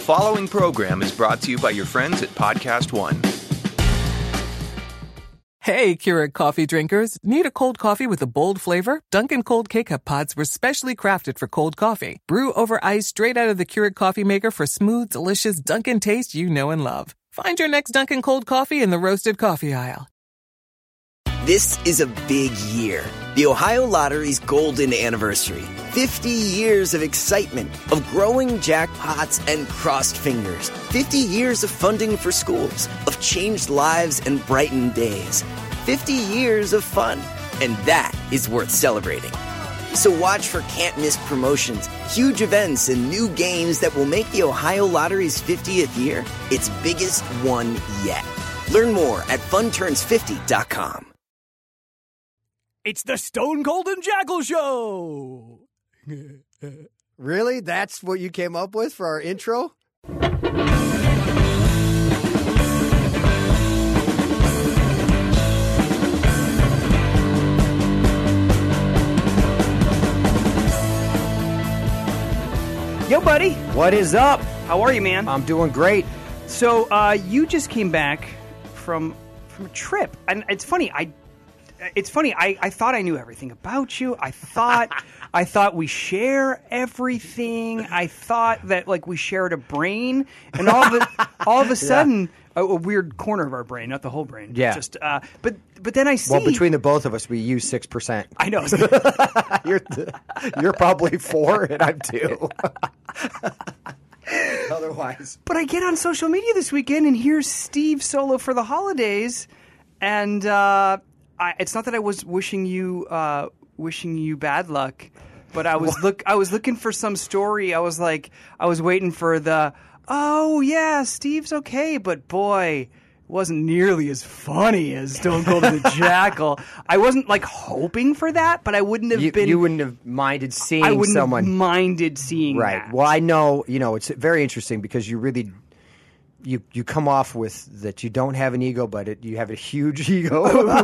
following program is brought to you by your friends at Podcast One. Hey, Keurig coffee drinkers. Need a cold coffee with a bold flavor? Dunkin' Cold K-Cup pods were specially crafted for cold coffee. Brew over ice straight out of the Keurig coffee maker for smooth, delicious Dunkin' taste you know and love. Find your next Dunkin' Cold coffee in the roasted coffee aisle. This is a big year. The Ohio Lottery's golden anniversary. 50 years of excitement, of growing jackpots and crossed fingers. 50 years of funding for schools, of changed lives and brightened days. 50 years of fun, and that is worth celebrating. So watch for can't-miss promotions, huge events, and new games that will make the Ohio Lottery's 50th year its biggest one yet. Learn more at funturns50.com. It's the Stone Cold and Jackal Show! Really? That's what you came up with for our intro? Yo, buddy. What is up? How are you, man? I'm doing great. So, you just came back from a trip. And it's funny, I thought I knew everything about you. I thought we share everything. I thought that like we shared a brain, and all of a sudden, a weird corner of our brain, not the whole brain. Yeah. Just but then I see. Well, between the both of us, we use 6%. I know. You're probably 4, and I'm 2. Otherwise, but I get on social media this weekend, and here's Steve solo for the holidays, and. It's not that I was wishing you bad luck, but I was looking for some story. I was waiting for the oh yeah, Steve's okay, but boy, it wasn't nearly as funny as Stone Cold and the Jackal. I wasn't like hoping for that, but I wouldn't have been. You wouldn't have minded seeing I wouldn't someone have minded seeing right. that. Well, I know it's very interesting because you really. You come off with that you don't have an ego, but you have a huge ego.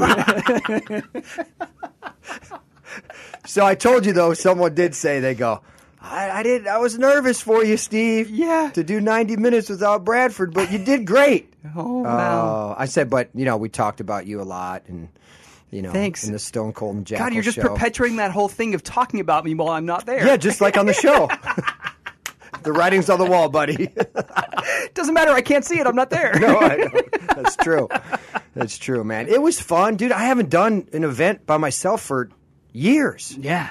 So I told you, though, someone did say, they go, I was nervous for you, Steve. Yeah. To do 90 minutes without Bradford, but you did great. Oh, wow. I said, but, we talked about you a lot and, Thanks. in the Stone Cold and Jackal God, you're just show. perpetuating that whole thing of talking about me while I'm not there. Yeah, just like on the show. The writing's on the wall, buddy. Doesn't matter. I can't see it. I'm not there. No, I know. That's true. That's true, man. It was fun, dude. I haven't done an event by myself for years. Yeah.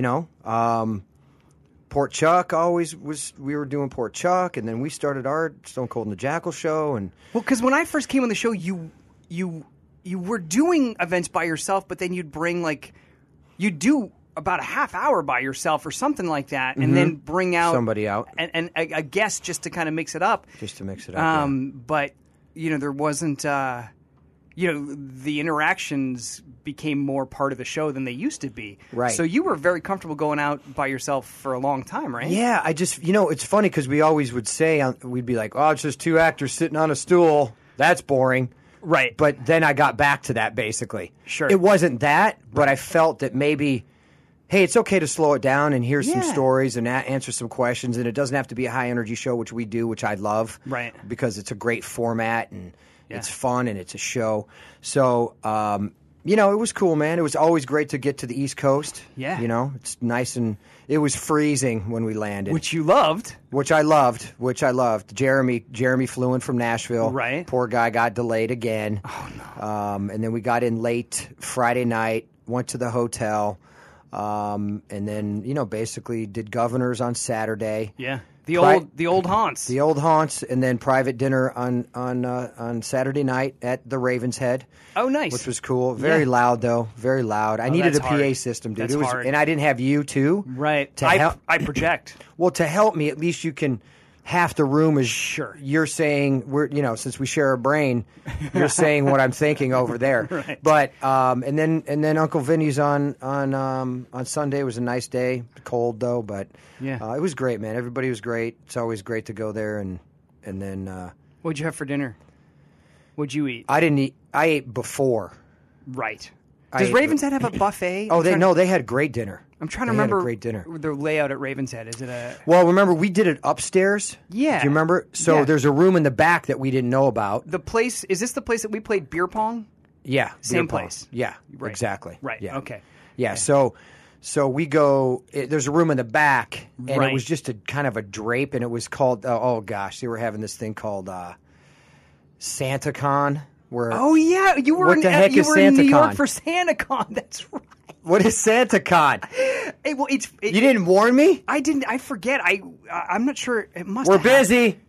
Port Chuck always was. We were doing Port Chuck, and then we started our Stone Cold and the Jackal show. And well, because when I first came on the show, you were doing events by yourself, but then you'd bring you'd do about a half hour by yourself or something like that, and then bring out somebody out and a guest just to kind of mix it up. Just to mix it up. But there wasn't. The interactions became more part of the show than they used to be. Right. So you were very comfortable going out by yourself for a long time, right? Yeah, I just it's funny because we always would say we'd be like, oh, it's just 2 actors sitting on a stool. That's boring. Right. But then I got back to that basically. Sure. It wasn't that, but I felt that maybe. Hey, it's okay to slow it down and hear some stories and answer some questions, and it doesn't have to be a high-energy show, which we do, which I love. Right. Because it's a great format, and it's fun, and it's a show. So, it was cool, man. It was always great to get to the East Coast. Yeah. It's nice, and it was freezing when we landed. Which you loved. Which I loved. Jeremy flew in from Nashville. Right. Poor guy got delayed again. Oh, no. And then we got in late Friday night, went to the hotel. And then, basically did Governors on Saturday. Yeah. The old haunts. The old haunts, and then private dinner on Saturday night at the Raven's Head. Oh, nice. Which was cool. Very loud, though. Very loud. I needed a PA system, dude. That's hard. And I didn't have you, too. Right. I project. Well, to help me, at least you can... Half the room is sure. You're saying since we share a brain, you're saying what I'm thinking over there. Right. But and then Uncle Vinny's on Sunday. It was a nice day, cold though, but it was great, man. Everybody was great. It's always great to go there and then. What'd you have for dinner? What'd you eat? I didn't eat. I ate before. Right. Does Raven's Head have a buffet? Oh, they had great dinner. I'm trying to They had remember a great dinner. the layout at Raven's Head. Is it a? Well, remember we did it upstairs. Yeah. Do you remember? So Yeah. there's a room in the back that we didn't know about. The place is this the place that we played beer pong? Yeah, Same beer pong. place. Yeah, Right. exactly. Right. Yeah. Okay. Yeah. So we go. There's a room in the back, and Right. it was just a kind of a drape, and it was called. Oh gosh, they were having this thing called SantaCon. Where Oh yeah, you were What in the heck you is were in New York SantaCon? for SantaCon. That's right. what is SantaCon? Hey, well, You didn't warn me. I didn't. I forget. I'm not sure. It must. We're have happened. busy.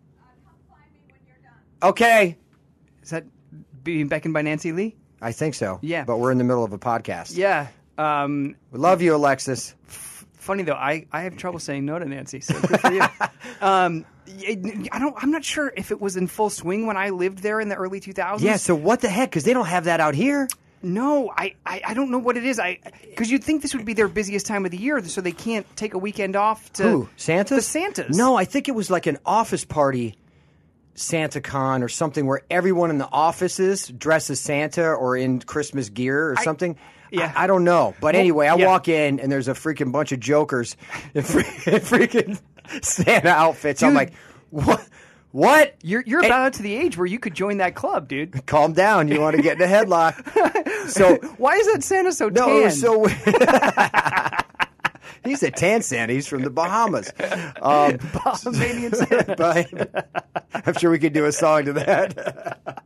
Okay. Is that being beckoned by Nancy Lee? I think so. Yeah. But we're in the middle of a podcast. Yeah. We love you, Alexis. Funny though, I have trouble saying no to Nancy. So good for you. I'm not sure if it was in full swing when I lived there in the early 2000s. Yeah. So what the heck? Because they don't have that out here. No, I don't know what it is. Because you'd think this would be their busiest time of the year, so they can't take a weekend off to. Who? Santas? The Santas. No, I think it was like an office party SantaCon or something where everyone in the offices dressed as Santa or in Christmas gear or something. Yeah. I don't know. But anyway, I yeah. walk in and there's a freaking bunch of jokers in freaking Santa outfits. I'm Dude. like, what? What? You're about to the age where you could join that club, dude. Calm down. You want to get in a headlock. So Why is that Santa so tan? no, it was so he's a tan Santa. He's from the Bahamas. Bahamian Santa. But I'm sure we could do a song to that.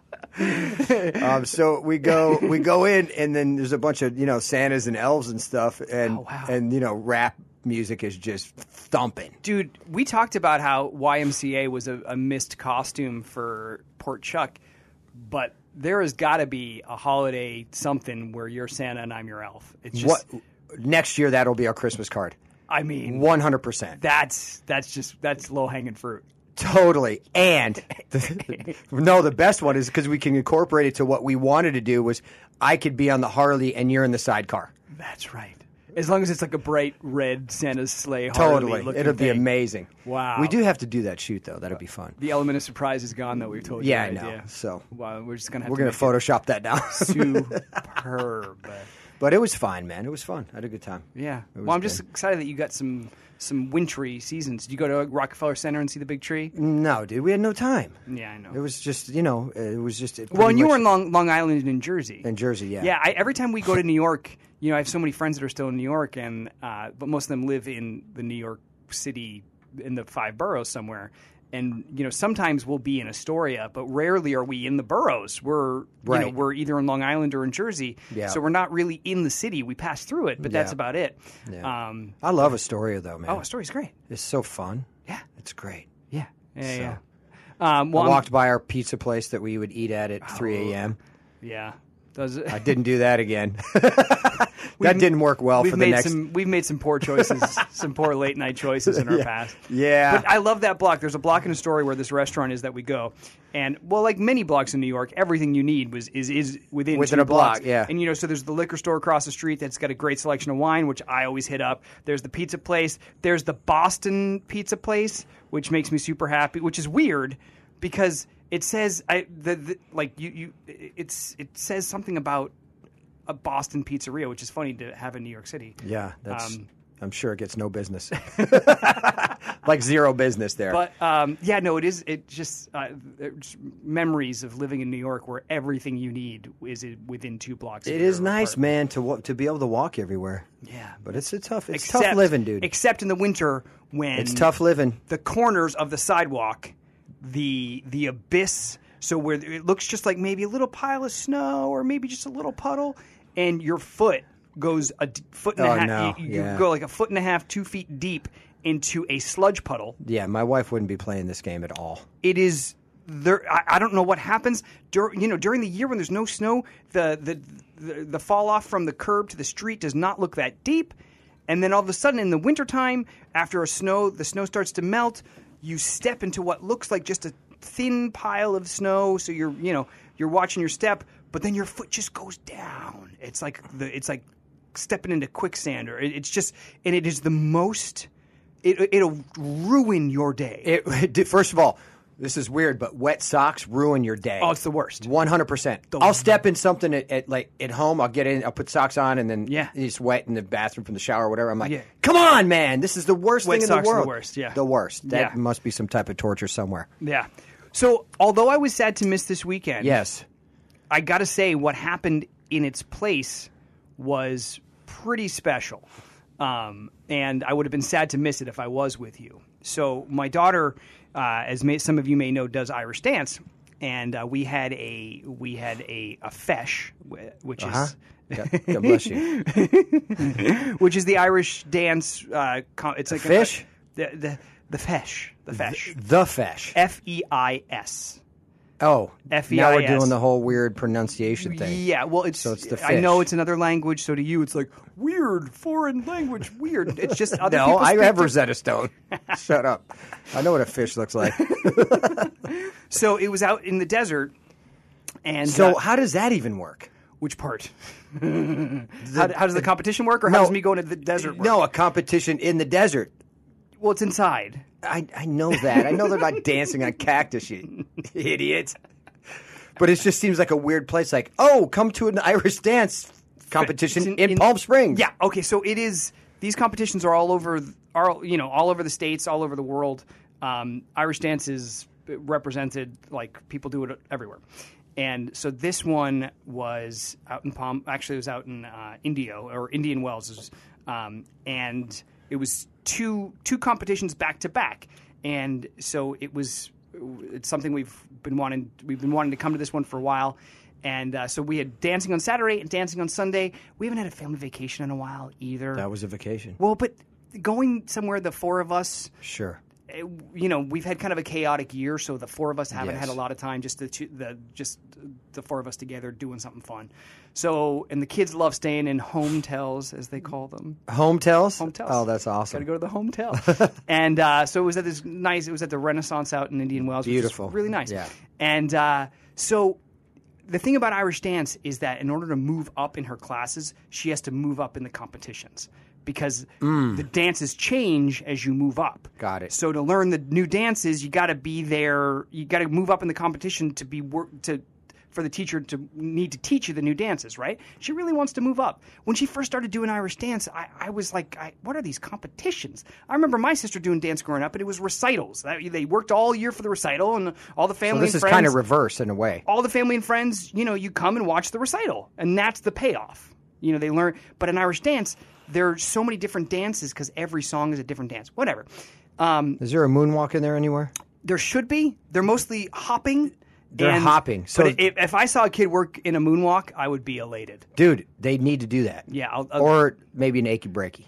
So we go in, and then there's a bunch of Santas and elves and stuff, and Oh, wow. and rap music is just thumping. Dude, we talked about how YMCA was a missed costume for Port Chuck, but there has got to be a holiday something where you're Santa and I'm your elf. It's just, What next year? That'll be our Christmas card. I mean, 100%. that's low hanging fruit. Totally. And the best one is because we can incorporate it to what we wanted to do was I could be on the Harley and you're in the sidecar. That's right. As long as it's like a bright red Santa's sleigh Harley Totally. looking It'll be thing. amazing. Wow. We do have to do that shoot, though. That'll be fun. The element of surprise is gone, though. We've told you. Yeah, I right? know. Yeah. So Well, we're just gonna have we're to going to make it Photoshop that down. superb. But it was fine, man. It was fun. I had a good time. Yeah. It was Well, I'm just good. excited that you got some wintry seasons. Did you go to Rockefeller Center and see the big tree? No, dude. We had no time. Yeah, I know. It was just, it was just. Well, and you were pretty in Long Island and Jersey. much in Jersey, yeah. Yeah, every time we go to New York, I have so many friends that are still in New York, and but most of them live in the New York City, in the 5 boroughs somewhere. And sometimes we'll be in Astoria, but rarely are we in the boroughs. We're Right. we're either in Long Island or in Jersey, Yeah. so we're not really in the city. We pass through it, but that's Yeah. about it. Yeah. I love Astoria, though, man. Astoria's great. It's so fun. Yeah, It's great. yeah, yeah, So. yeah. I Well, walked by our pizza place that we would eat at 3 a.m. yeah. Does it? I didn't do that again. That didn't work well for the next. We've made some poor choices, some poor late night choices in our past. Yeah. But I love that block. There's a block in Astoria where this restaurant is that we go, and like many blocks in New York, everything you need is within Within 2 a block, blocks. yeah. And so there's the liquor store across the street that's got a great selection of wine, which I always hit up. There's the pizza place. There's the Boston pizza place, which makes me super happy. Which is weird because it says it says something about a Boston pizzeria, which is funny to have in New York City. Yeah, that's. I'm sure it gets no business. Like zero business there. But it is. It's just memories of living in New York, where everything you need is within 2 blocks. It is nice, man, to be able to walk everywhere. Yeah, But it's tough living, dude. Except in the winter when It's tough living. The corners of the sidewalk, the abyss. So where it looks just like maybe a little pile of snow or maybe just a little puddle, and your foot goes a foot and a half. No. You Yeah. go like a foot and a half, 2 feet deep into a sludge puddle. Yeah, my wife wouldn't be playing this game at all. It is there. I don't know what happens during the year when there's no snow. The fall off from the curb to the street does not look that deep, and then all of a sudden in the wintertime, after the snow starts to melt. You step into what looks like just a thin pile of snow. So you're watching your step, but then your foot just goes down. It's like stepping into quicksand, or it is the most. It'll ruin your day. First of all, This is weird, but wet socks ruin your day. Oh, it's the worst. 100%. I'll step in something at home. I'll get in. I'll put socks on, and then it's wet in the bathroom from the shower or whatever. I'm like, come on, man. This is the worst thing in the world. Wet socks are the worst, yeah. The worst. That must be some type of torture somewhere. Yeah. So, although I was sad to miss this weekend, yes, I got to say what happened in its place was pretty special. And I would have been sad to miss it if I was with you. So my daughter, as some of you may know, does Irish dance, and we had a fesh, which is God bless you, which is the Irish dance. It's like fish, the fesh, the fesh, the fesh, FEIS. Oh, FEIS. Now we're doing the whole weird pronunciation thing. Yeah, well, it's the fish. I know it's another language, so to you it's like weird foreign language. Weird. It's just other no. people I speak have Rosetta Stone. Shut up. I know what a fish looks like. So it was out in the desert, and so how does that even work? Which part? How does the competition work, or how does me going to the desert work? No, a competition in the desert. Well, it's inside. I know that. I know they're not dancing on cactus, you idiot. But it just seems like a weird place. Like, come to an Irish dance competition in Palm Springs. Yeah. Okay. So it is. These competitions are all over the states, all over the world. Irish dance is represented, like people do it everywhere. And so this one was out in Actually, it was out in Indio or Indian Wells, and it was two competitions back to back. And so it's something we've been wanting to come to this one for a while. And so we had dancing on Saturday and dancing on Sunday. We haven't had a family vacation in a while either. That was a vacation. Well, but going somewhere, the four of us. Sure. We've had kind of a chaotic year, so the four of us haven't had a lot of time. Just the four of us together doing something fun. So, and the kids love staying in home-tels, as they call them. Home-tels? Home-tels. Oh, that's awesome. Got to go to the home-tel. And so it was at this nice. It was at the Renaissance out in Indian Wells. Beautiful. Which was really nice. Yeah. And so the thing about Irish dance is that in order to move up in her classes, she has to move up in the competitions. Because the dances change as you move up. Got it. So to learn the new dances, you got to be there. You got to move up in the competition for the teacher to need to teach you the new dances, right? She really wants to move up. When she first started doing Irish dance, I was like, what are these competitions? I remember my sister doing dance growing up, and it was recitals. They worked all year for the recital, and all the family and friends. So this is kind of reverse in a way. All the family and friends, you come and watch the recital, and that's the payoff. They learn. But in Irish dance, there are so many different dances because every song is a different dance. Whatever. Is there a moonwalk in there anywhere? There should be. They're mostly hopping. They're hopping. So but if I saw a kid work in a moonwalk, I would be elated. Dude, they need to do that. Yeah. Or maybe an achy breaky.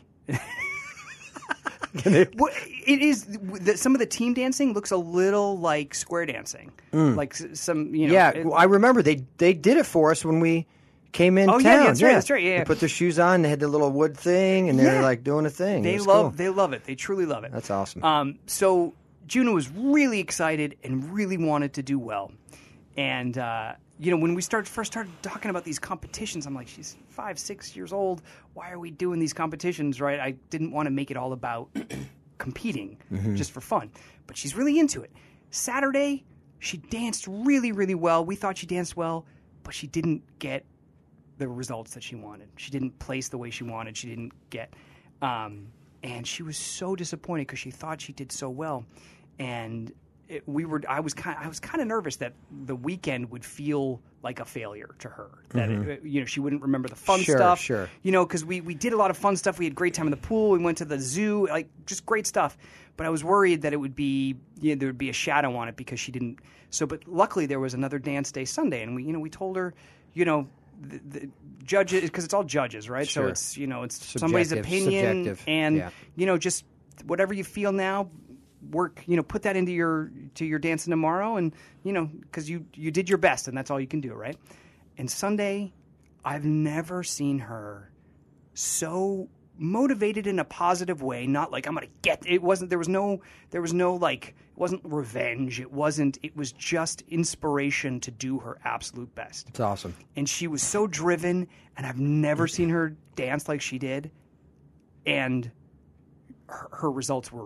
Well, it is. Some of the team dancing looks a little like square dancing. Like some, Yeah, I remember they did it for us when we came in town. Yeah, that's right. That's right. Yeah, they put their shoes on. They had the little wood thing, and they were like doing a thing. They love it. They truly love it. That's awesome. So Juno was really excited and really wanted to do well. And when we first started talking about these competitions, I'm like, she's 5-6 years old. Why are we doing these competitions? Right? I didn't want to make it all about competing just for fun, but she's really into it. Saturday, she danced really, really well. We thought she danced well, but she didn't get the results that she wanted. She didn't place the way she wanted. She didn't get, and she was so disappointed because she thought she did so well, and I was kind of nervous that the weekend would feel like a failure to her. That she wouldn't remember the fun stuff. Sure. Because we did a lot of fun stuff. We had a great time in the pool. We went to the zoo, like just great stuff. But I was worried that it would be there would be a shadow on it because she didn't. So, but luckily there was another dance day Sunday, and we told her, the judges, because it's all judges, right? Sure. So it's somebody's opinion, subjective. And just whatever you feel now, work. Put that into your dancing tomorrow, and because you did your best, and that's all you can do, right? And Sunday, I've never seen her so motivated in a positive way. Not like I'm gonna get. It wasn't. There was no like. It wasn't revenge. It was just inspiration to do her absolute best. It's awesome. And she was so driven, and I've never seen her dance like she did. And her results were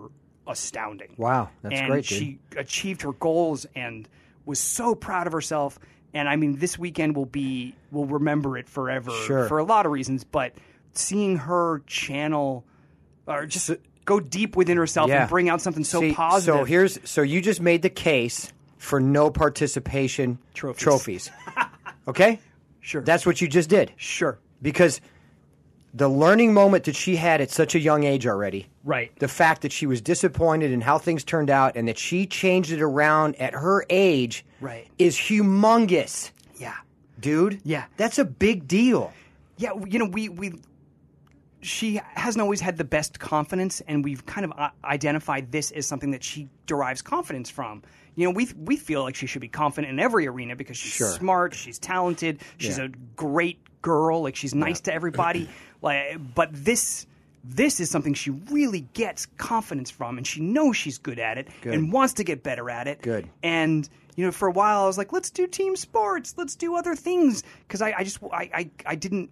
astounding. Wow, that's and great, dude. she achieved her goals and was so proud of herself. And I mean, this weekend we'll remember it forever for a lot of reasons. But seeing her channel or just go deep within herself and bring out something so positive. So you just made the case for no participation trophies. Okay? Sure. That's what you just did. Sure. Because the learning moment that she had at such a young age already, right? The fact that she was disappointed in how things turned out and that she changed it around at her age, right, is humongous. Yeah. Dude. Yeah. That's a big deal. Yeah, you know, she hasn't always had the best confidence, and we've kind of identified this as something that she derives confidence from. You know, we feel like she should be confident in every arena because she's smart, she's talented, she's a great girl, like she's nice to everybody. But this is something she really gets confidence from, and she knows she's good at it and wants to get better at it. Good. And you know, for a while I was like, let's do team sports, let's do other things, because I didn't.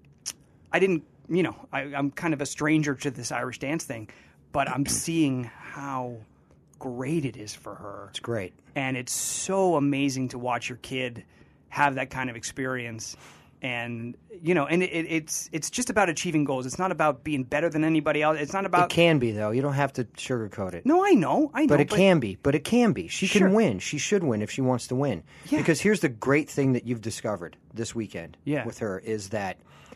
You know, I'm kind of a stranger to this Irish dance thing, but I'm seeing how great it is for her. It's great. And it's so amazing to watch your kid have that kind of experience. And, you know, and it's just about achieving goals. It's not about being better than anybody else. It's not about... It can be, though. You don't have to sugarcoat it. No, I know. But it can be. But it can be. She can win. She should win if she wants to win. Yeah. Because here's the great thing that you've discovered this weekend with her is that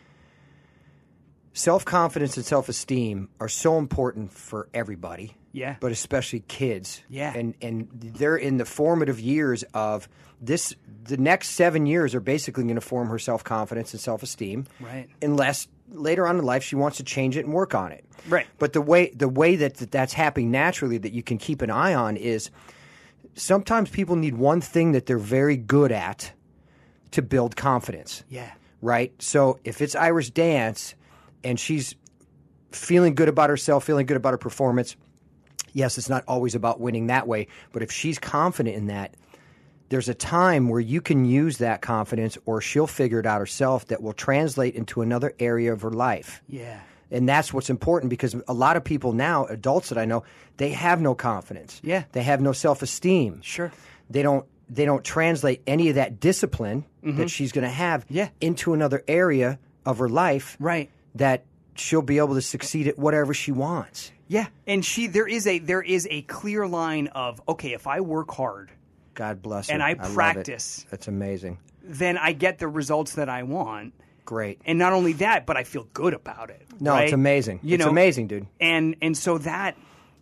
self-confidence and self-esteem are so important for everybody, but especially kids. Yeah. And they're in the formative years of this. The next 7 years are basically going to form her self-confidence and self-esteem. Right. Unless later on in life she wants to change it and work on it. Right. But the way that's happening naturally that you can keep an eye on is sometimes people need one thing that they're very good at to build confidence. Yeah. Right? So if it's Irish dance and she's feeling good about herself, feeling good about her performance, yes, it's not always about winning that way, but if she's confident in that, there's a time where you can use that confidence, or she'll figure it out herself, that will translate into another area of her life. Yeah. And that's what's important, because a lot of people now, adults that I know, they have no confidence. Yeah. They have no self-esteem. Sure. They don't translate any of that discipline that she's going to have into another area of her life. Right. That she'll be able to succeed at whatever she wants. Yeah. And there is a clear line of, okay, if I work hard, God bless her. and I practice, that's amazing. Then I get the results that I want. Great. And not only that, but I feel good about it. No, right? it's amazing. It's amazing, dude. And so that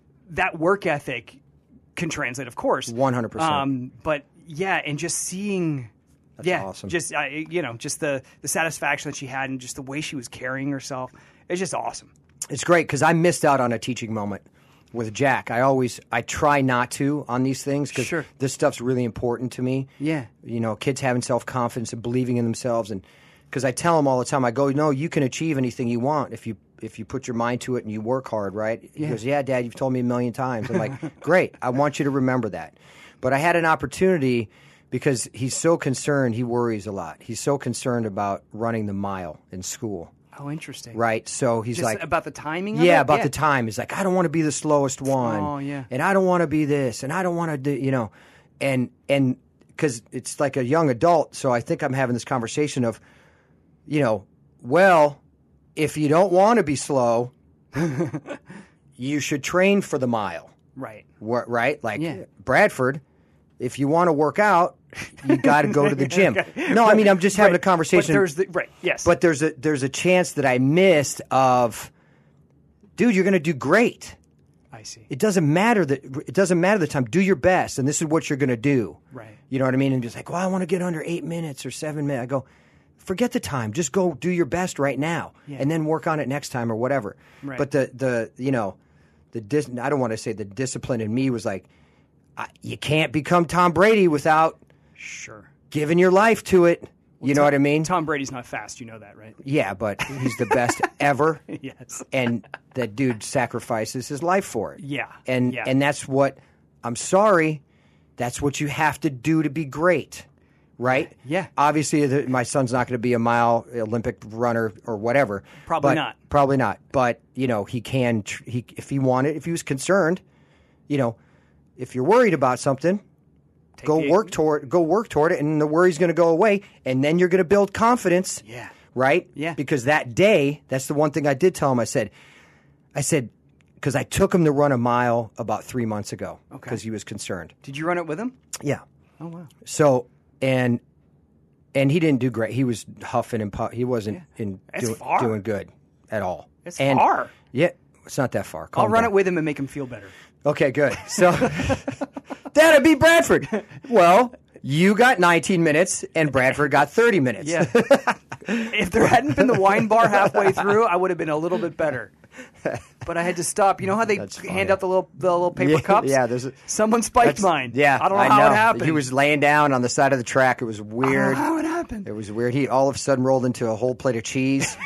work ethic can translate, of course. 100%. But yeah, and just seeing, that's awesome. Just just the satisfaction that she had, and just the way she was carrying herself, it's just awesome. It's great, because I missed out on a teaching moment with Jack. I try not to on these things, because this stuff's really important to me. Yeah. You know, kids having self-confidence and believing in themselves, and because I tell them all the time, I go, no, you can achieve anything you want if you put your mind to it and you work hard, right? He goes, yeah, Dad, you've told me a million times. I'm like, great, I want you to remember that. But I had an opportunity, because he's so concerned, he worries a lot. He's so concerned about running the mile in school. Oh, interesting. Right, so he's just like... about the timing of it? Yeah, the time. He's like, I don't want to be the slowest one. Oh, yeah. And I don't want to be this, and I don't want to do, you know. And because it's like a young adult, so I think I'm having this conversation of, you know, well, if you don't want to be slow, you should train for the mile. Right. Right? Like Bradford, if you want to work out, you got to go to the gym. No, I mean, I'm just having a conversation. Yes. But there's a chance that I missed of, dude, you're going to do great. I see. It doesn't matter the time. Do your best, and this is what you're going to do. Right. You know what I mean? And just like, well, I want to get under 8 minutes or 7 minutes. I go, forget the time. Just go do your best right now, and then work on it next time or whatever. Right. But I don't want to say the discipline in me was like, you can't become Tom Brady without giving your life to it. Well, you know what I mean? Tom Brady's not fast. You know that, right? Yeah, but he's the best ever. Yes. And that dude sacrifices his life for it. Yeah. And that's what, I'm sorry, that's what you have to do to be great. Right? Yeah. Obviously, my son's not going to be a mile Olympic runner or whatever. Probably not. But, you know, he can, if he wanted, if he was concerned, if you're worried about something, go work toward it, and the worry's going to go away, and then you're going to build confidence. Yeah. Right? Yeah. Because that day, that's the one thing I did tell him. I said, because I took him to run a mile about 3 months ago because he was concerned. Did you run it with him? Yeah. Oh, wow. So, and he didn't do great. He was huffing and puffing. He wasn't doing good at all. It's far. Yeah. It's not that far. I'll run it with him and make him feel better. Okay, good. So, Dad, beat Bradford. Well, you got 19 minutes and Bradford got 30 minutes. Yeah. If there hadn't been the wine bar halfway through, I would have been a little bit better. But I had to stop. You know how they hand out the little paper cups? Yeah, someone spiked mine. Yeah, I don't know how it happened. He was laying down on the side of the track. It was weird. I don't know how it happened. It was weird. He all of a sudden rolled into a whole plate of cheese.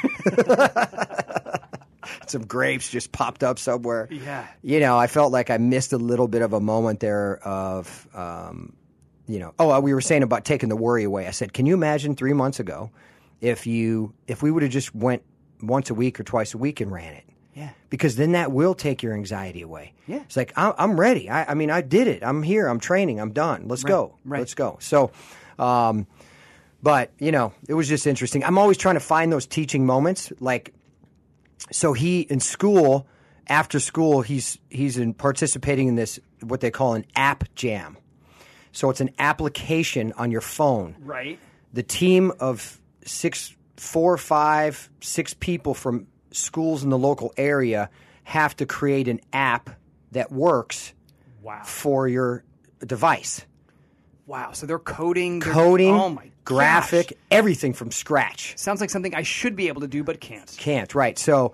Some grapes just popped up somewhere. Yeah. I felt like I missed a little bit of a moment there of, we were saying about taking the worry away. I said, can you imagine 3 months ago if we would have just went once a week or twice a week and ran it? Yeah. Because then that will take your anxiety away. Yeah. It's like, I'm ready. I mean, I did it. I'm here. I'm training. I'm done. Let's go. Right. Let's go. So, but, it was just interesting. I'm always trying to find those teaching moments. Like, so he, in school, after school, he's participating in this, what they call an app jam. So it's an application on your phone. Right. The team of 4 or 5, 6 people from schools in the local area have to create an app that works for your device. Wow. So they're coding. Oh my gosh. graphic, everything from scratch. Sounds like something I should be able to do but can't. Can't, right. So,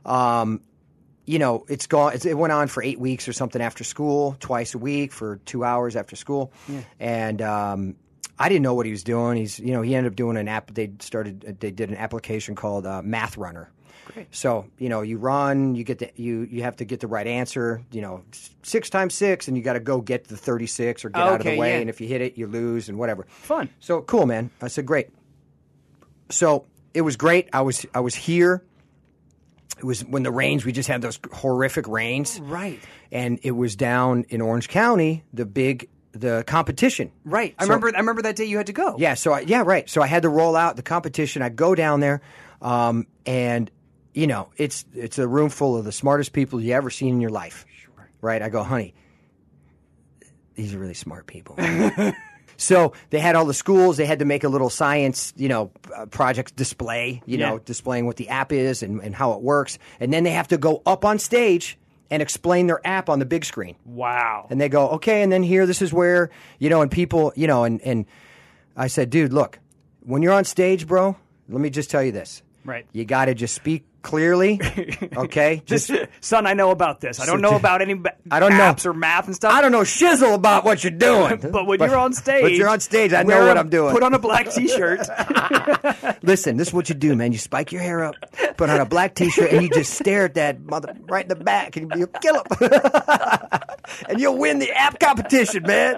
it's gone. It went on for 8 weeks or something after school, twice a week for 2 hours after school. Yeah. And I didn't know what he was doing. He ended up doing an app. They did an application called Math Runner. Great. So, you run, you have to get the right answer, 6 times 6, and you got to go get the 36 or get out of the way. Yeah. And if you hit it, you lose and whatever. Fun. So cool, man. I said, great. So it was great. I was here. It was when the rains, we just had those horrific rains. Right. And it was down in Orange County, the competition. Right. I remember that day you had to go. Yeah. Right. So I had to roll out the competition. I go down there, and it's a room full of the smartest people you ever seen in your life. Sure. Right. I go, honey, these are really smart people. So they had all the schools. They had to make a little science, project display, displaying what the app is and how it works. And then they have to go up on stage and explain their app on the big screen. Wow. And they go, okay, and then here, this is where, and people, and I said, dude, look, when you're on stage, bro, let me just tell you this. Right. You got to just speak clearly, okay? Son, I know about this. I don't know about any apps or math and stuff. I don't know shizzle about what you're doing. But when you're on stage, I know what I'm doing. Put on a black T-shirt. Listen, this is what you do, man. You spike your hair up, put on a black T-shirt, and you just stare at that mother right in the back, and you'll kill him. And you'll win the app competition, man.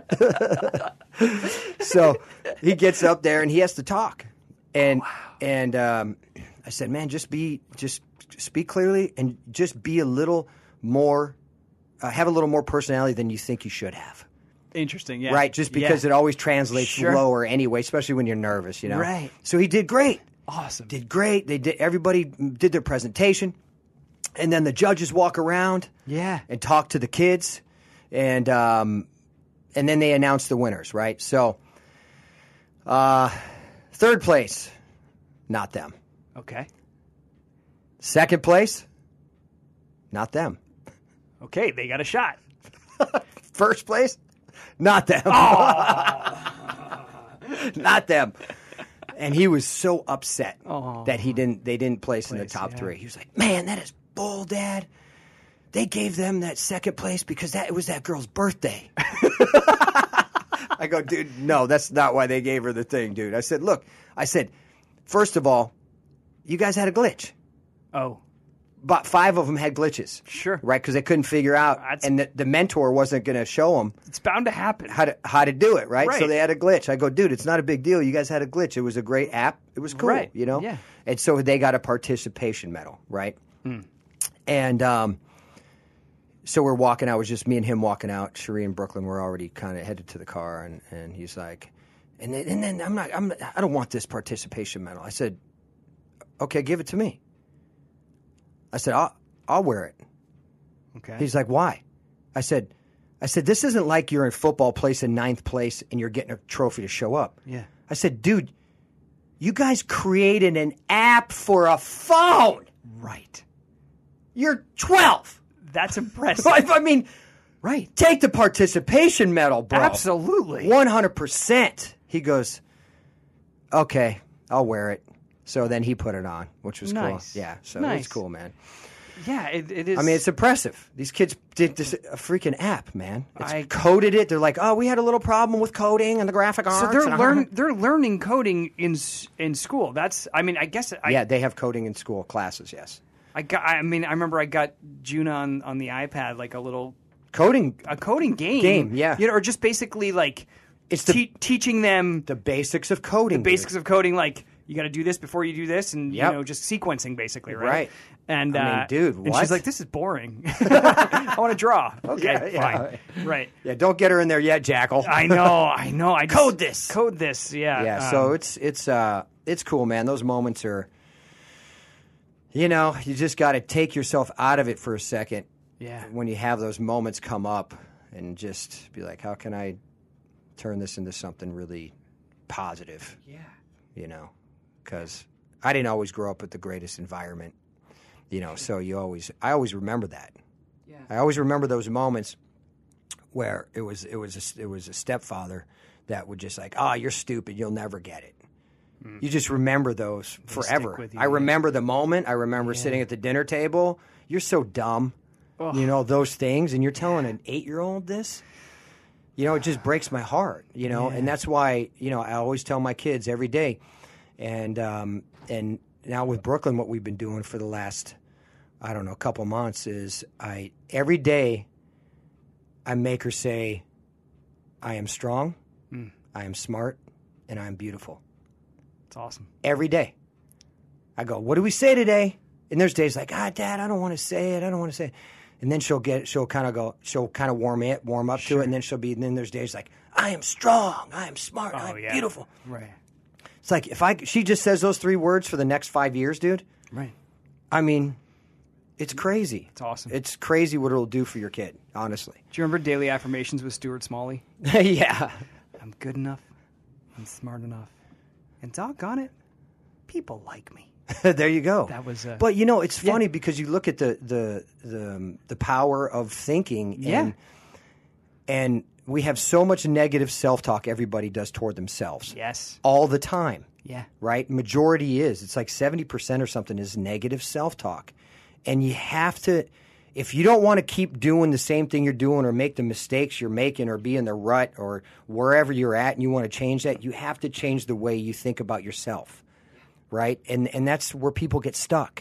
So he gets up there, and he has to talk. And I said, man, just speak clearly and just be a little more, have a little more personality than you think you should have. Interesting, yeah. Right, just because it always translates lower anyway, especially when you're nervous, Right. So he did great. Awesome. Did great. Everybody did their presentation. And then the judges walk around and talk to the kids. And then they announce the winners, right? So, third place, not them. Okay. Second place, not them. Okay, they got a shot. First place, not them. Not them. And he was so upset that they didn't place in the top 3. He was like, man, that is bull, Dad. They gave them that second place because it was that girl's birthday. I go, dude, no, that's not why they gave her the thing, dude. I said, look, first of all, you guys had a glitch. Oh. About 5 of them had glitches. Sure. Right, because they couldn't figure out, and the mentor wasn't going to show them. It's bound to happen. How to do it, right? So they had a glitch. I go, dude, it's not a big deal. You guys had a glitch. It was a great app. It was cool, right. Yeah. And so they got a participation medal, right? And So we're walking out. It was just me and him walking out. Cherie and Brooklyn were already kind of headed to the car, and he's like, and then I don't want this participation medal. I said, okay, give it to me. I said, I'll wear it. Okay. He's like, why? I said, this isn't like you're in football placing 9th place and you're getting a trophy to show up. Yeah. I said, dude, you guys created an app for a phone. Right. You're 12. That's impressive. I mean, right. Take the participation medal, bro. Absolutely. 100%. He goes, okay, I'll wear it. So then he put it on, which was Nice. cool. Yeah, so Nice. it's cool, man. Yeah, it is. I mean, it's impressive. These kids did this a freaking app, man. I coded it. They're like, oh, we had a little problem with coding and the graphic arts. so they're learning coding in school. That's. I mean, I guess. Yeah, they have coding in school classes. Yes, I remember I got Juna on the iPad like a coding coding game. Game, yeah. You know, or just basically like It's teaching them the basics of coding. the basics of coding. Like you got to do this before you do this, and Yep. you know, just sequencing basically, right? Right. And I mean, dude, and what? she's like, "This is boring. I want to draw." Okay, Yeah. fine, right. Yeah, don't get her in there yet, Jackal. I know. I just, Code this. Code this. Yeah. Yeah, so it's cool, man. Those moments are, you know, you just got to take yourself out of it for a second. Yeah. When you have those moments come up, and just be like, how can I turn this into something really positive? Yeah. You know, because I didn't always grow up with the greatest environment. You know, so I always remember that. Yeah. I always remember those moments where it was a stepfather that would just like, oh, you're stupid, you'll never get it. You just remember those forever. stick with you, I remember the moment. I remember sitting at the dinner table. You're so dumb. You know, those things, and you're telling an 8-year-old this. You know, it just breaks my heart. You know, and that's why, you know, I always tell my kids every day, and now with Brooklyn, what we've been doing for the last, I don't know, couple months is every day I make her say, I am strong, I am smart, and I am beautiful. It's awesome. Every day. I go, what do we say today? And there's days like, Dad, I don't want to say it. I don't want to say it. And then she'll kind of warm up to it. And then there's days like, I am strong, I am smart, I am beautiful. Right. It's like she just says those 3 words for the next 5 years, dude. Right. I mean, it's crazy. It's awesome. It's crazy what it'll do for your kid, honestly. Do you remember Daily Affirmations with Stuart Smalley? Yeah. I'm good enough. I'm smart enough. And doggone it, people like me. There you go. That was. But you know, it's funny because you look at the power of thinking, and we have so much negative self-talk everybody does toward themselves. Yes. All the time. Yeah. Right? Majority is. It's like 70% or something is negative self-talk. And you have to, if you don't want to keep doing the same thing you're doing or make the mistakes you're making or be in the rut or wherever you're at and you want to change that, you have to change the way you think about yourself. Right? And that's where people get stuck.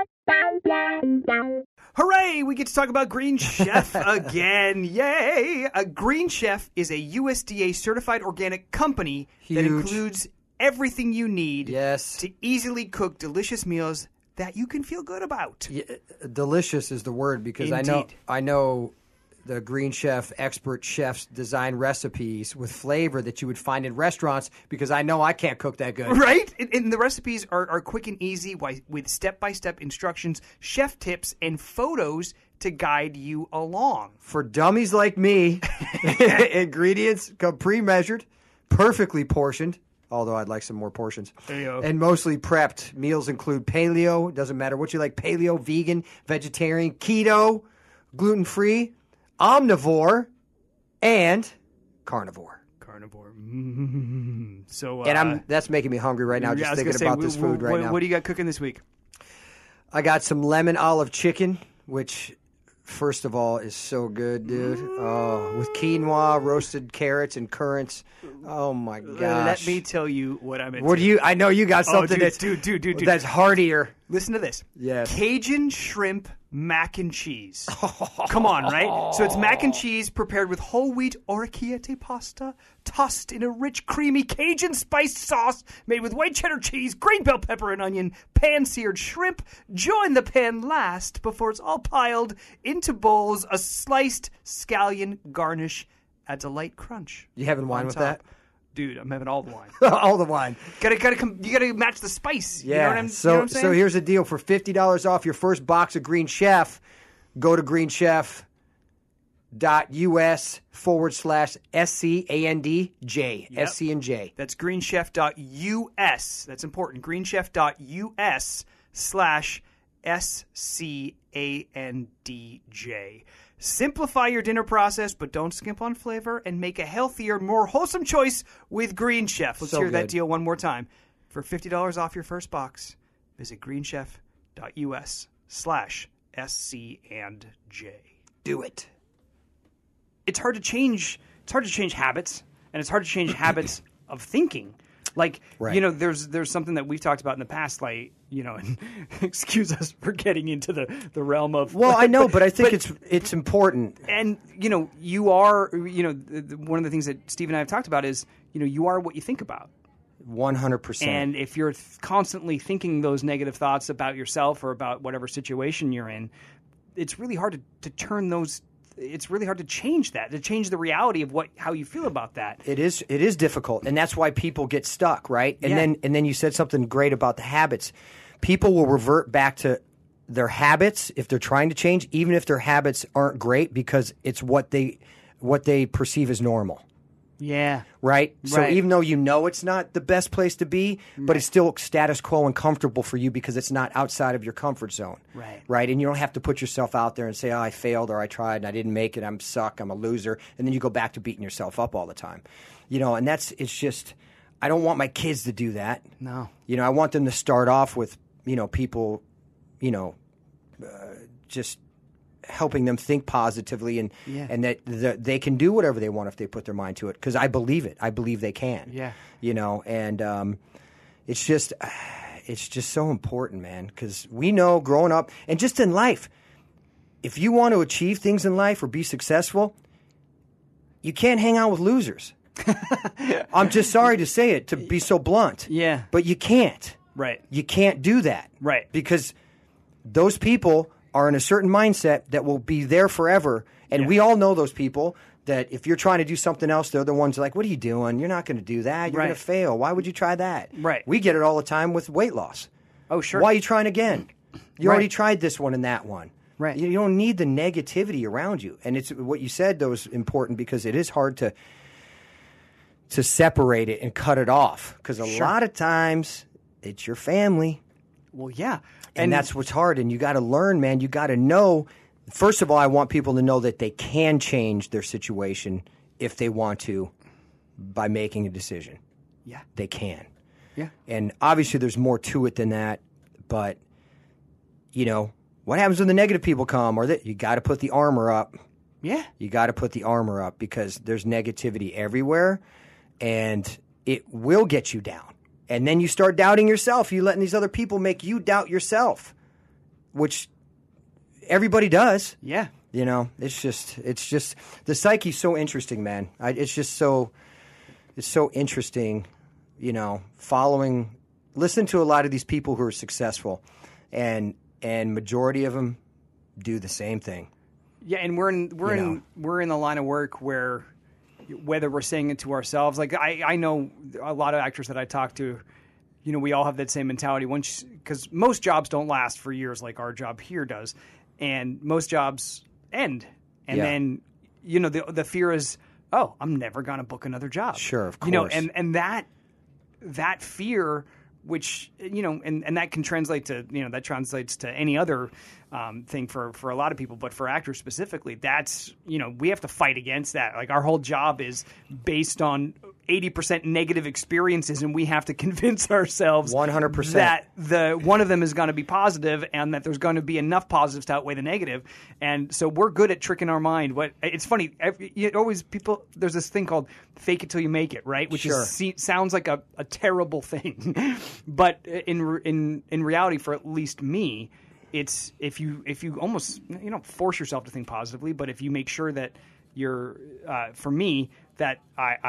Hooray! We get to talk about Green Chef again. Yay! Green Chef is a USDA certified organic company that includes everything you need to easily cook delicious meals that you can feel good about. Yeah, delicious is the word because Indeed. I know the Green Chef expert chefs design recipes with flavor that you would find in restaurants because I know I can't cook that good. Right? And the recipes are quick and easy with step-by-step instructions, chef tips, and photos to guide you along. For dummies like me, ingredients come pre-measured, perfectly portioned, although I'd like some more portions, There you go. and mostly prepped. Meals include paleo, doesn't matter what you like, paleo, vegan, vegetarian, keto, gluten-free, omnivore, and carnivore. Carnivore. So, And that's making me hungry right now just thinking about this food right now. What do you got cooking this week? I got some lemon olive chicken, which, first of all, is so good, dude. Oh, with quinoa, roasted carrots, and currants. Oh my gosh! Let me tell you what I'm into. What do you? I know you got something dude. that's heartier. Listen to this. Yes. Cajun shrimp mac and cheese. Come on, right? So it's mac and cheese prepared with whole wheat orecchiette pasta, tossed in a rich, creamy Cajun spiced sauce made with white cheddar cheese, green bell pepper, and onion, pan-seared shrimp. Join the pan last before it's all piled into bowls. A sliced scallion garnish adds a light crunch. You having wine on with top. that? Dude, I'm having all the wine. All the wine. You gotta match the spice. Yeah. You know what I'm saying? So here's the deal: for $50 off your first box of Green Chef, go to greenchef.us/SCANDJ. Yep. SC and J. That's greenchef.us. That's important. greenchef.us/SCANDJ. Simplify your dinner process, but don't skimp on flavor, and make a healthier, more wholesome choice with Green Chef. Let's hear that deal one more time. For $50 off your first box, visit greenchef.us/SCANDJ. Do it. It's hard to change habits, and it's hard to change habits of thinking. Like, Right. you know, there's something that we've talked about in the past, like, you know, and excuse us for getting into the realm of... Well, I know, but I think it's important. And, you know, you are, you know, one of the things that Steve and I have talked about is, you know, you are what you think about. 100%. And if you're constantly thinking those negative thoughts about yourself or about whatever situation you're in, it's really hard to turn those... It's really hard to change that, to change the reality of how you feel about that. It is difficult, and that's why people get stuck, right? And Yeah. then you said something great about the habits. People will revert back to their habits if they're trying to change, even if their habits aren't great, because it's what they perceive as normal. Yeah. Right? So Right. even though you know it's not the best place to be, but it's still status quo and comfortable for you because it's not outside of your comfort zone. Right. Right? And you don't have to put yourself out there and say, oh, I failed or I tried and I didn't make it, I'm suck, I'm a loser. And then you go back to beating yourself up all the time. You know, and it's just, I don't want my kids to do that. No. You know, I want them to start off with, you know, people, you know, just helping them think positively and that they can do whatever they want if they put their mind to it, because I believe it. I believe they can. Yeah. You know, and it's just so important, man, because we know growing up and just in life, if you want to achieve things in life or be successful, you can't hang out with losers. I'm just sorry to say it, to be so blunt. Yeah. But you can't. Right. You can't do that. Right. Because those people are in a certain mindset that will be there forever. And we all know those people that if you're trying to do something else, they're the ones that are like, what are you doing? You're not going to do that. You're Right. going to fail. Why would you try that? Right. We get it all the time with weight loss. Oh, sure. Why are you trying again? You Right. already tried this one and that one. Right. You don't need the negativity around you. And it's what you said, though, is important because it is hard to separate it and cut it off. Because a lot of times it's your family. Well, yeah. And that's what's hard. And you got to learn, man. You got to know. First of all, I want people to know that they can change their situation if they want to by making a decision. Yeah. They can. Yeah. And obviously there's more to it than that. But, you know, what happens when the negative people come? Or that you got to put the armor up. Yeah. You got to put the armor up because there's negativity everywhere. And it will get you down. And then you start doubting yourself. You letting these other people make you doubt yourself, which everybody does. Yeah. You know, it's just the psyche's so interesting, man. It's so interesting, you know, listen to a lot of these people who are successful, and majority of them do the same thing. Yeah, and we're in the line of work where whether we're saying it to ourselves, like I know a lot of actors that I talk to, you know, we all have that same mentality because most jobs don't last for years like our job here does, and most jobs end, and then you know the fear is, oh, I'm never gonna book another job. Sure, of course. You know, and that fear, which, you know, and that can translate to, you know, that translates to any other thing for a lot of people, but for actors specifically, that's, you know, we have to fight against that. Like our whole job is based on 80% negative experiences, and we have to convince ourselves 100% that one of them is going to be positive, and that there's going to be enough positives to outweigh the negative. And so we're good at tricking our mind. It's funny. There's this thing called fake it till you make it, right? Which sounds like a terrible thing, but in reality, for at least me, it's if you almost force yourself to think positively, but if you make sure that you're for me that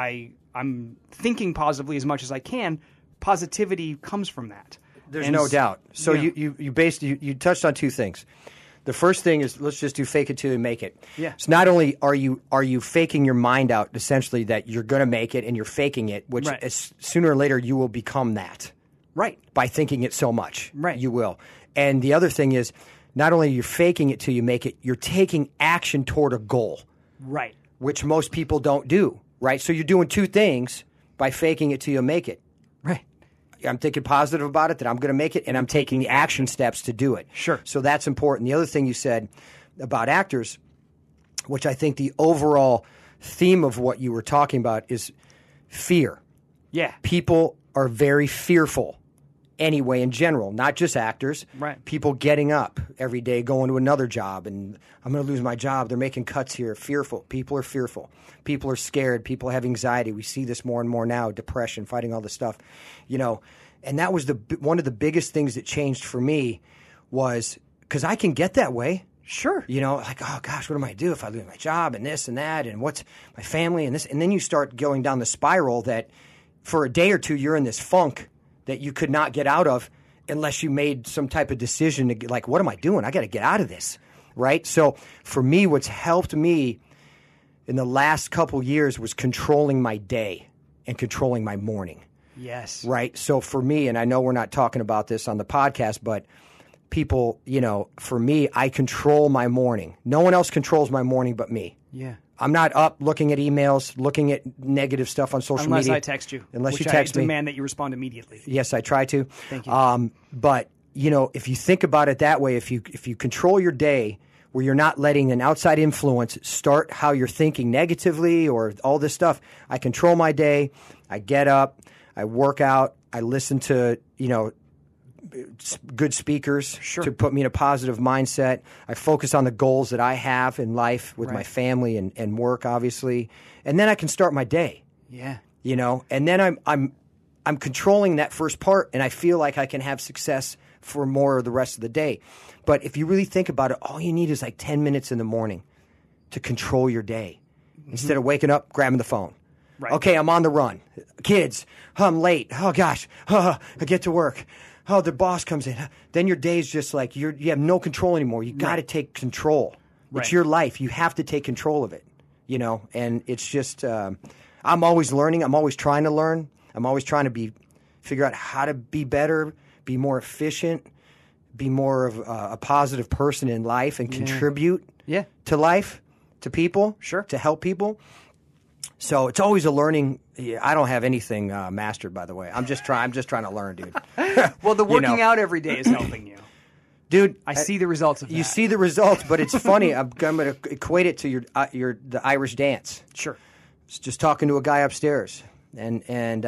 I'm thinking positively as much as I can, positivity comes from that. There's no doubt. So you touched on two things. The first thing is, let's just do fake it till you make it. Yeah. So not only are you faking your mind out, essentially, that you're going to make it and you're faking it, which sooner or later you will become that. Right. By thinking it so much. Right. You will. And the other thing is, not only you're faking it till you make it, you're taking action toward a goal. Right. Which most people don't do. Right? So you're doing two things by faking it till you make it. Right. I'm thinking positive about it, that I'm going to make it, and I'm taking the action steps to do it. Sure. So that's important. The other thing you said about actors, which I think the overall theme of what you were talking about is fear. Yeah. People are very fearful anyway in general, not just actors. Right. People getting up every day, going to another job, and I'm going to lose my job. They're making cuts here. Fearful. People are fearful. People are scared. People have anxiety. We see this more and more now, depression, fighting all this stuff. And that was one of the biggest things that changed for me was because I can get that way. Sure. Like, oh, gosh, what am I going to do if I lose my job and this and that and what's my family and this? And then you start going down the spiral that for a day or two you're in this funk that you could not get out of unless you made some type of decision to get, like, what am I doing? I got to get out of this, right? So for me, what's helped me in the last couple years was controlling my day and controlling my morning. Yes. Right? So for me, and I know we're not talking about this on the podcast, but people, for me, I control my morning. No one else controls my morning but me. Yeah. I'm not up looking at emails, looking at negative stuff on social media. Unless I text you. Unless you text me. I demand that you respond immediately. Yes, I try to. Thank you. But, if you think about it that way, if you control your day where you're not letting an outside influence start how you're thinking negatively or all this stuff, I control my day. I get up. I work out. I listen to, good speakers to put me in a positive mindset. I focus on the goals that I have in life with my family and work, obviously. And then I can start my day. Yeah. And then I'm controlling that first part, and I feel like I can have success for more of the rest of the day. But if you really think about it, all you need is like 10 minutes in the morning to control your day. Mm-hmm. Instead of waking up, grabbing the phone. Right. Okay, I'm on the run. Kids, I'm late. Oh, gosh. I get to work. Oh, the boss comes in. Then your day's just like you have no control anymore. You got to take control. Right. It's your life. You have to take control of it, and it's just I'm always learning. I'm always trying to learn. I'm always trying to figure out how to be better, be more efficient, be more of a positive person in life and contribute to life, to people, to help people. So it's always a learning. I don't have anything mastered, by the way. I'm just trying to learn, dude. Well, the working out every day is helping you. Dude, I see the results of that. You see the results, but it's funny. I'm going to equate it to the Irish dance. Sure. I was just talking to a guy upstairs, and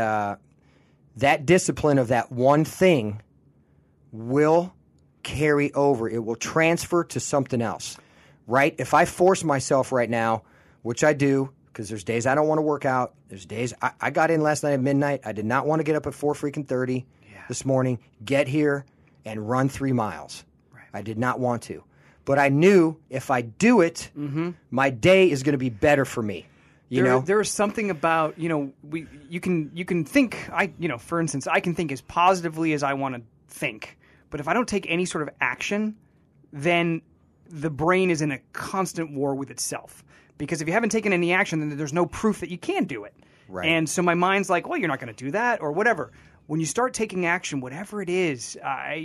that discipline of that one thing will carry over. It will transfer to something else, right? If I force myself right now, which I do, because there's days I don't want to work out. There's days I got in last night at midnight. I did not want to get up at 4:30 this morning, get here, and run 3 miles. Right. I did not want to. But I knew if I do it, my day is going to be better for me. There is something about, you can think, for instance, I can think as positively as I want to think. But if I don't take any sort of action, then the brain is in a constant war with itself. Because if you haven't taken any action, then there's no proof that you can do it. Right. And so my mind's like, well, you're not going to do that or whatever. When you start taking action, whatever it is,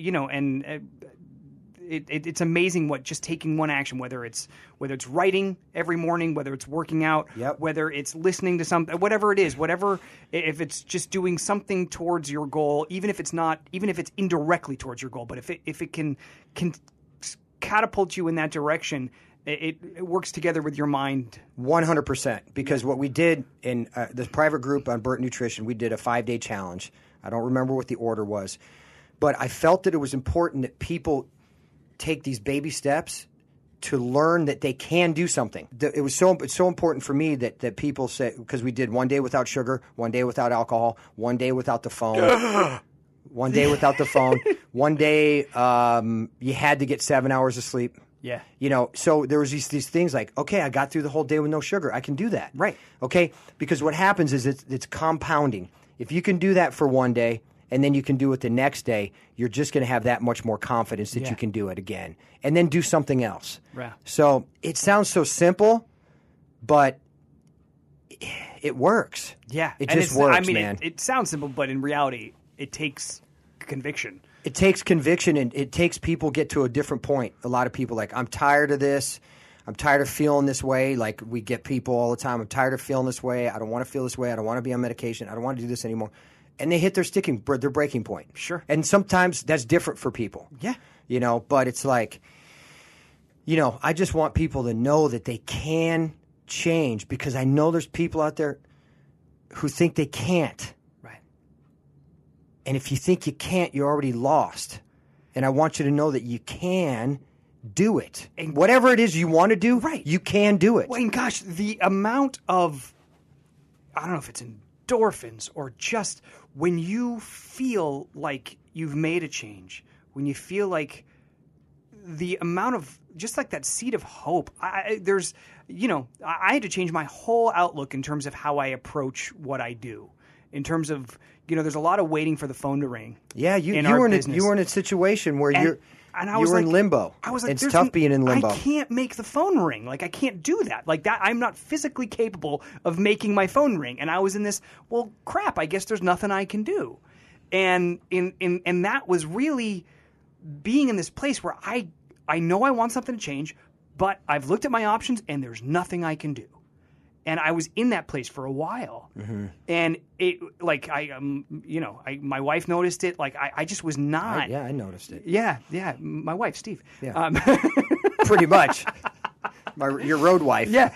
it's amazing what just taking one action, whether it's writing every morning, whether it's working out, whether it's listening to something, whatever it is, if it's just doing something towards your goal, even if it's indirectly towards your goal, but if it can catapult you in that direction, It works together with your mind. 100%. Because what we did in this private group on Burt Nutrition, we did a 5-day challenge. I don't remember what the order was. But I felt that it was important that people take these baby steps to learn that they can do something. It's so important for me that people say, because we did 1 day without sugar, 1 day without alcohol, 1 day without the phone, 1 day without the phone, 1 day you had to get 7 hours of sleep. Yeah. So there was these things like, okay, I got through the whole day with no sugar. I can do that. Right. Okay? Because what happens is it's compounding. If you can do that for 1 day and then you can do it the next day, you're just going to have that much more confidence that you can do it again. And then do something else. Right. So it sounds so simple, but it works. Yeah. It just works, I mean, man. It sounds simple, but in reality, it takes conviction. It takes conviction, and it takes people get to a different point. A lot of people like, I'm tired of this. I'm tired of feeling this way. Like we get people all the time. I'm tired of feeling this way. I don't want to feel this way. I don't want to be on medication. I don't want to do this anymore. And they hit their breaking point. Sure. And sometimes that's different for people. Yeah. But it's like, I just want people to know that they can change, because I know there's people out there who think they can't. Right. And if you think you can't, you're already lost. And I want you to know that you can do it. And whatever it is you want to do, you can do it. Well, and gosh, the amount of, I don't know if it's endorphins or just when you feel like you've made a change, when you feel like the amount of, just like that seed of hope, I had to change my whole outlook in terms of how I approach what I do. In terms of, there's a lot of waiting for the phone to ring. Yeah, you were in a situation where you were in limbo. I was like, it's tough being in limbo. I can't make the phone ring. Like, I can't do that. Like that, I'm not physically capable of making my phone ring. And I was in this, well, crap, I guess there's nothing I can do. And and that was really being in this place where I know I want something to change, but I've looked at my options and there's nothing I can do. And I was in that place for a while. Mm-hmm. And it, like, my wife noticed it. Like, I just was not. I noticed it. Yeah. My wife, Steve. Yeah. Pretty much. Your road wife. Yeah.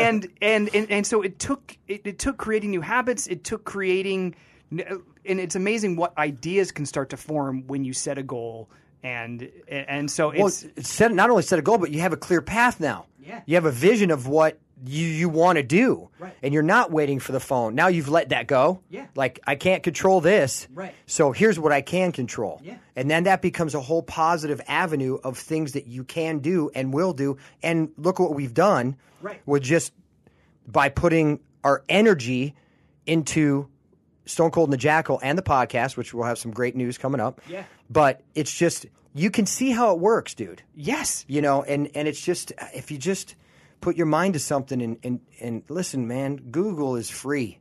And so it took creating new habits. It took creating, and it's amazing what ideas can start to form when you set a goal. And so it's not only set a goal, but you have a clear path now. Yeah. You have a vision of what you want to do. Right. And you're not waiting for the phone. Now you've let that go. Yeah. Like, I can't control this. Right. So here's what I can control. Yeah. And then that becomes a whole positive avenue of things that you can do and will do. And look what we've done. Right. With just by putting our energy into Stone Cold and the Jackal and the podcast, which we'll have some great news coming up. Yeah. But it's just, you can see how it works, dude. Yes. And it's just, if you just put your mind to something and listen, man, Google is free.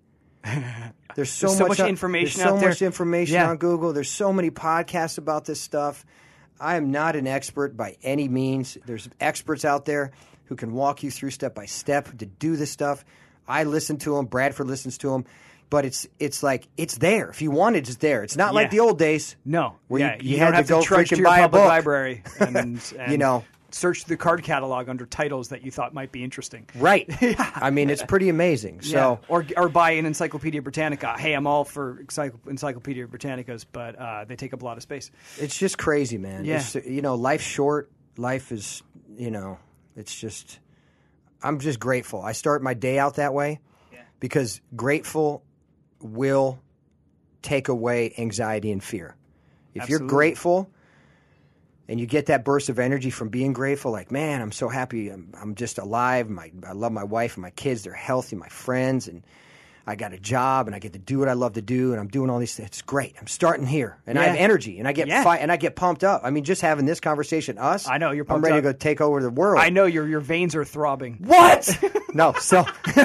There's so much information out there. There's so much information Yeah. on Google. There's so many podcasts about this stuff. I am not an expert by any means. There's experts out there who can walk you through step by step to do this stuff. I listen to them. Bradford listens to them. But it's like, it's there. If you want it, it's there. It's not like the old days. No. Where you don't had have to go trudge to freaking your buy a public book. library and search the card catalog under titles that you thought might be interesting. Right. I mean, it's pretty amazing. So, or buy an Encyclopedia Britannica. Hey, I'm all for Encyclopedia Britannicas, but they take up a lot of space. It's just crazy, man. Yeah. It's, life's short. Life is, it's just, I'm just grateful. I start my day out that way because grateful will take away anxiety and fear. If Absolutely. you're grateful and you get that burst of energy from being grateful, like, man, I'm so happy I'm just alive. I love my wife and my kids. They're healthy, my friends, and I got a job and I get to do what I love to do, and I'm doing all these things. It's great. I'm starting here, and I have energy, and I get and I get pumped up. I mean, just having this conversation, I know you're pumped I'm ready up. to go take over the world. I know your veins are throbbing. What? No, so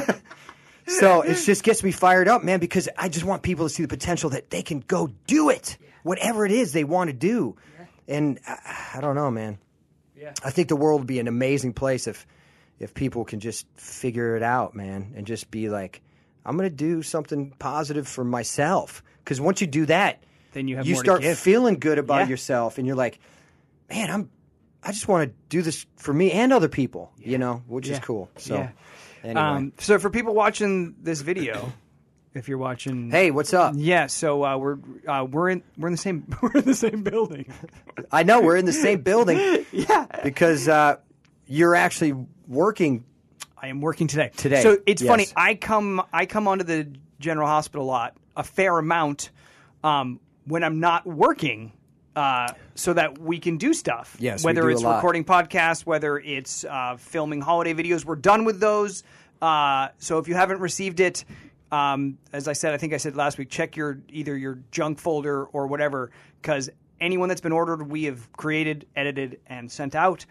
it just gets me fired up, man, because I just want people to see the potential that they can go do it, whatever it is they want to do. And I don't know, man. Yeah. I think the world would be an amazing place if people can just figure it out, man, and just be like, I'm going to do something positive for myself. Because once you do that, then you start feeling good about yourself, and you're like, man, I just want to do this for me and other people, which is cool. So, anyway. So for people watching this video, if you're watching, hey, what's up? Yeah, so we're in the same building. I know we're in the same building. Yeah, because you're actually working. I am working today. So it's funny. I come onto the General Hospital lot a fair amount when I'm not working. So that we can do stuff. Yes, whether we do it's a lot. recording podcasts, whether it's filming holiday videos, we're done with those. So if you haven't received it, as I think I said last week, check either your junk folder or whatever, because anyone that's been ordered, we have created, edited, and sent out.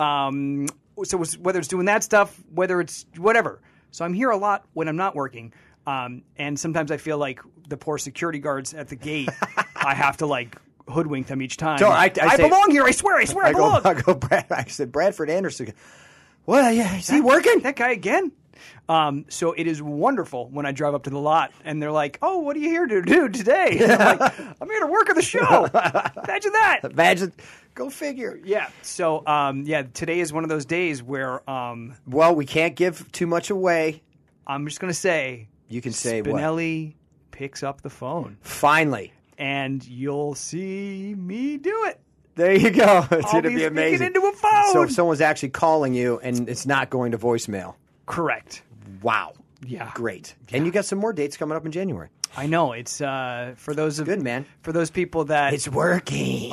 So whether it's doing that stuff, whether it's whatever. So I'm here a lot when I'm not working. And sometimes I feel like the poor security guards at the gate, I have to hoodwink them each time. So I say, belong here. I swear I belong. I said, Bradford Anderson. Well, yeah, is he working? That guy again? So it is wonderful when I drive up to the lot and they're like, "Oh, what are you here to do today?" And I'm like, "I'm here to work on the show." Imagine that. Imagine. Go figure. Yeah. So today is one of those days where well, we can't give too much away. I'm just gonna say you can say what? Spinelli picks up the phone. Finally. And you'll see me do it. There you go. It's I'll going to be amazing. into a phone. So if someone's actually calling you and it's not going to voicemail. Correct. Wow. Yeah. Great. Yeah. And you got some more dates coming up in January. I know. It's for those good, man. For those people that it's working.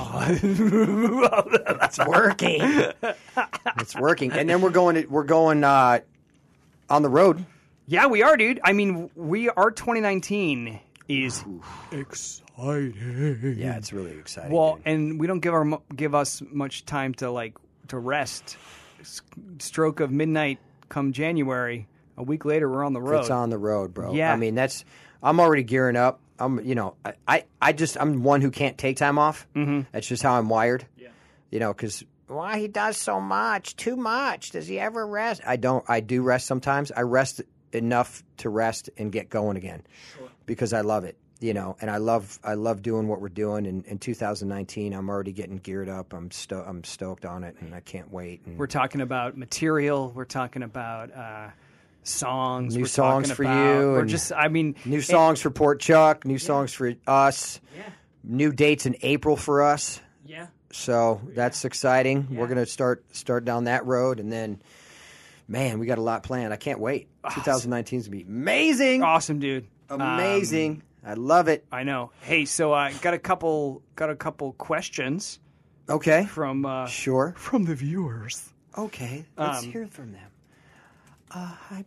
It's working. It's working. And then we're going on the road. Yeah, we are, dude. I mean, our 2019 is exciting. Yeah, it's really exciting. Well, dude. and we don't give us much time to rest. Stroke of midnight come January. A week later, we're on the road. It's on the road, bro. Yeah. I mean, I'm already gearing up. I'm one who can't take time off. Mm-hmm. That's just how I'm wired. Yeah. Because he does so much, too much. Does he ever rest? I don't. I do rest sometimes. I rest enough to rest and get going again. Sure. Because I love it. And I love doing what we're doing. And in 2019, I'm already getting geared up. I'm stoked on it, and I can't wait. And we're talking about material. We're talking about songs. New songs for you. We're just, new songs for Port Chuck. New songs for us. Yeah. New dates in April for us. Yeah. So that's exciting. Yeah. We're gonna start down that road, and then, man, we got a lot planned. I can't wait. 2019 is gonna be amazing. Awesome, dude. Amazing. I love it. I know. Hey, so I got a couple questions. Okay. From from the viewers. Okay. Let's hear from them. Hi,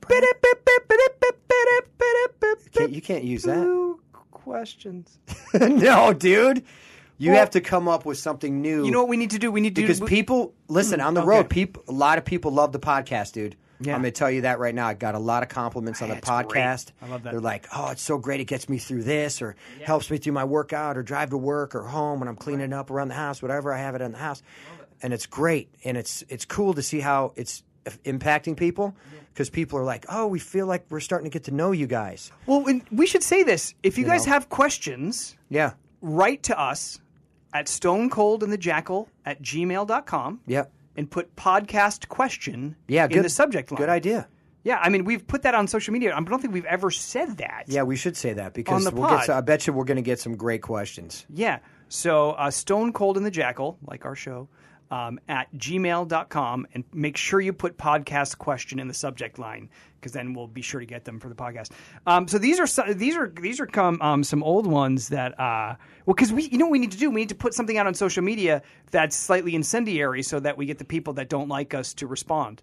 you can't use that. Questions. No, dude. You have to come up with something new. You know what we need to do? Because people listen on the road. A lot of people love the podcast, dude. Yeah. I'm going to tell you that right now. I got a lot of compliments on the podcast. Great. I love that. They're like, "Oh, it's so great. It gets me through this, or helps me through my workout, or drive to work, or home when I'm cleaning up around the house, whatever I have it in the house." And it's great, and it's cool to see how it's impacting people, because people are like, "Oh, we feel like we're starting to get to know you guys." Well, we should say this. If you guys have questions, write to us at stonecoldandthejackal@gmail.com. Yep. And put podcast question in the subject line. Good idea. Yeah, I mean, we've put that on social media. I don't think we've ever said that. Yeah, we should say that, because I bet you we're going to get some great questions. Yeah. So Stone Cold and the Jackal, like our show, at gmail.com, and make sure you put podcast question in the subject line, because then we'll be sure to get them for the podcast. So these are some old ones that because what we need to do? We need to put something out on social media that's slightly incendiary, so that we get the people that don't like us to respond.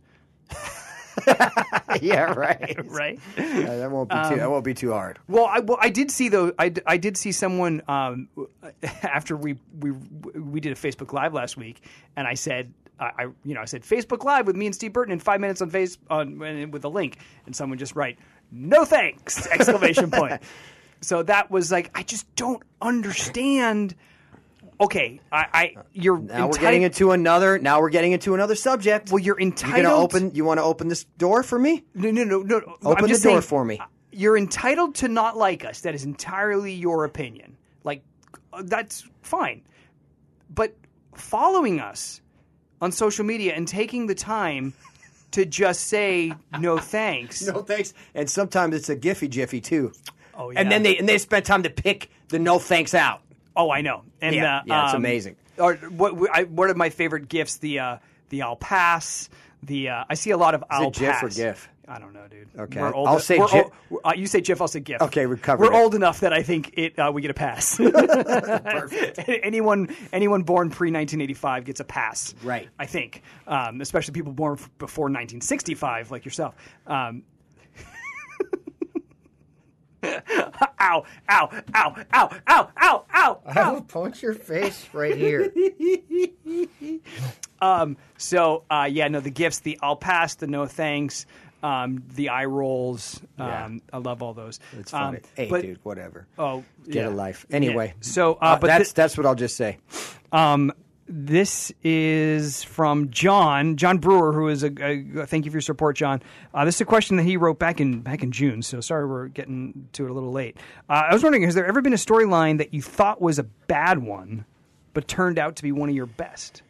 Yeah, right. Right. That won't be too hard. Well, I did see though. I did see someone after we did a Facebook Live last week, and I said, I said Facebook Live with me and Steve Burton in 5 minutes with a link, and someone just write, "No thanks!" ! So that was like, I just don't understand. Okay, Now we're getting into another subject. Well, you're entitled. You want to open this door for me? No. Open the door for me. You're entitled to not like us. That is entirely your opinion. Like, that's fine. But following us on social media and taking the time to just say no thanks. No thanks. And sometimes it's a jiffy too. Oh, yeah. And then they spend time to pick the no thanks out. Oh, I know. And it's amazing. What are my favorite gifts? The I'll pass. I see a lot of I'll Is it GIF pass. or GIF? I don't know, dude. Okay. We're old, I'll say GIF. You say GIF, I'll say GIF. Okay, we covered We're it. old enough that I think we get a pass. Perfect. Anyone born pre-1985 gets a pass. Right. I think. Especially people born before 1965, like yourself. Ow, ow, ow, ow, ow, ow, ow. I will punch your face right here. The gifts, the I'll pass, the no thanks, the eye rolls. I love all those. It's funny. Dude, whatever. Oh, Get a life. Anyway. Yeah. So, that's what I'll just say. This is from John Brewer, who is thank you for your support, John. This is a question that he wrote back in June, so sorry we're getting to it a little late. I was wondering, has there ever been a storyline that you thought was a bad one, but turned out to be one of your best?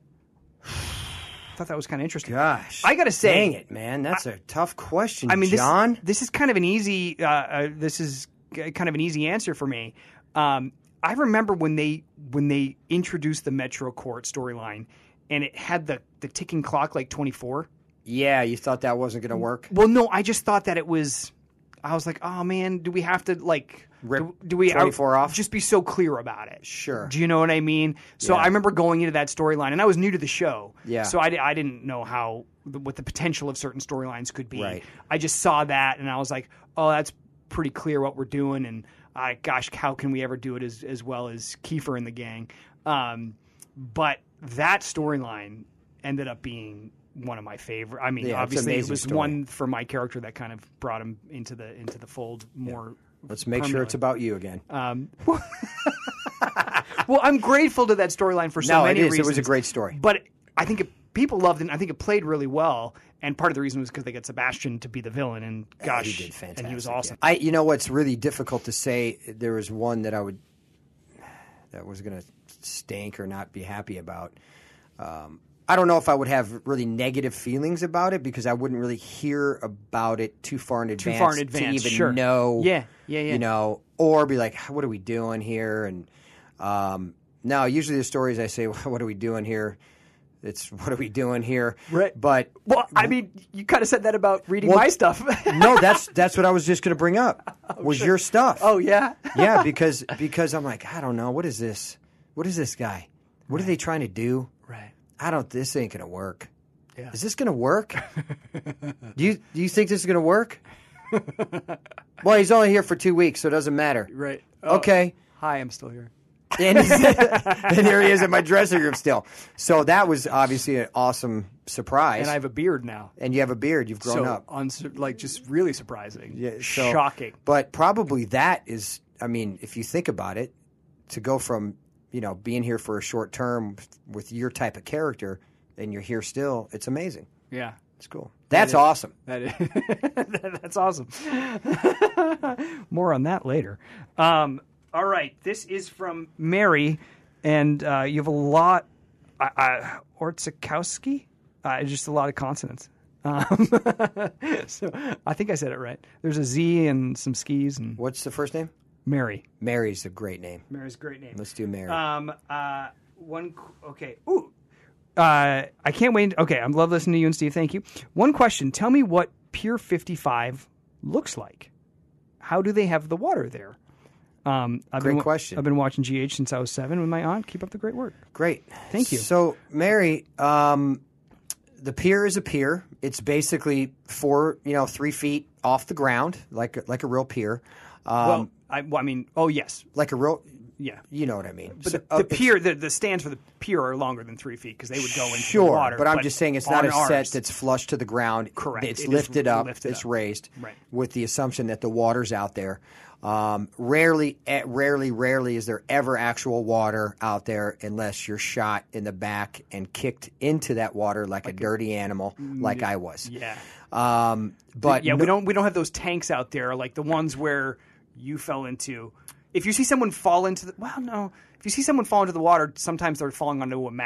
I thought that was kind of interesting. Gosh, I gotta say, dang it, man, that's a tough question. I mean, John, this is kind of an easy. This is kind of an easy answer for me. I remember when they introduced the Metro Court storyline, and it had the ticking clock like 24. Yeah, you thought that wasn't going to work? Well, no, I just thought that it was. I was like, oh man, do we have to like rip do we 24 off? Just be so clear about it. Sure. Do you know what I mean? So Yeah. I remember going into that storyline, and I was new to the show. Yeah. So I didn't know what the potential of certain storylines could be. Right. I just saw that, and I was like, oh, that's pretty clear what we're doing, and gosh, how can we ever do it as well as Kiefer and the gang? But that storyline ended up being one of my favorite. I mean, Yeah, it's an obviously it amazing was story. one for my character that kind of brought him into the fold more. Let's make sure it's about you again. Well, I'm grateful to that storyline for so many reasons. It was a great story. But I think people loved it, and I think it played really well. And part of the reason was because they got Sebastian to be the villain, and gosh, he did fantastic. and he was awesome. Yeah. You know what's really difficult to say? There was one that that was going to stink or not be happy about. I don't know if I would have really negative feelings about it because I wouldn't really hear about it too far in advance, to even sure. know. Yeah. You know, or be like, what are we doing here? And now, usually the stories I say, what are we doing here? It's what are we doing here? Right. But I mean, you kind of said that about reading my stuff. No, that's what I was just going to bring up. Was your stuff? Oh yeah. Yeah, because I'm like, I don't know, what is this? What is this guy? What are they trying to do? Right. This ain't gonna work. Yeah. Is this gonna work? Do you think this is gonna work? Well, he's only here for 2 weeks, so it doesn't matter. Right. Okay. Hi, I'm still here. And here he is in my dressing room still. So that was obviously an awesome surprise. And I have a beard now. And you have a beard. You've grown up. Just really surprising. Yeah, so- Shocking. But probably that is, I mean, if you think about it, to go from, being here for a short term with your type of character and you're here still, it's amazing. Yeah. It's cool. That's awesome. That is, that's awesome. More on that later. All right. This is from Mary, and you have a lot. Ortzakowski? Just a lot of consonants. So I think I said it right. There's a Z and some skis. And What's the first name? Mary. Mary's a great name. Mary's a great name. Let's do Mary. Okay. Ooh. I can't wait. Okay, I love listening to you and Steve. Thank you. One question. Tell me what Pier 55 looks like. How do they have the water there? Great question. I've been watching GH since I was 7 with my aunt. Keep up the great work. Great. Thank you. So, Mary, the pier is a pier. It's basically 3 feet off the ground, like a real pier. I mean, oh, yes. Like a real... Yeah. You know what I mean. But the pier, the stands for the pier are longer than 3 feet because they would go into the water. But I'm just saying it's not a ours, set that's flush to the ground. Correct. It's It is lifted up. lifted It's up. raised. Right. With the assumption that the water's out there. Rarely is there ever actual water out there unless you're shot in the back and kicked into that water like a dirty animal, like I was. Yeah. But yeah, we don't have those tanks out there like the ones where you fell into. If you see someone fall into the if you see someone fall into the water, sometimes they're falling onto a mat.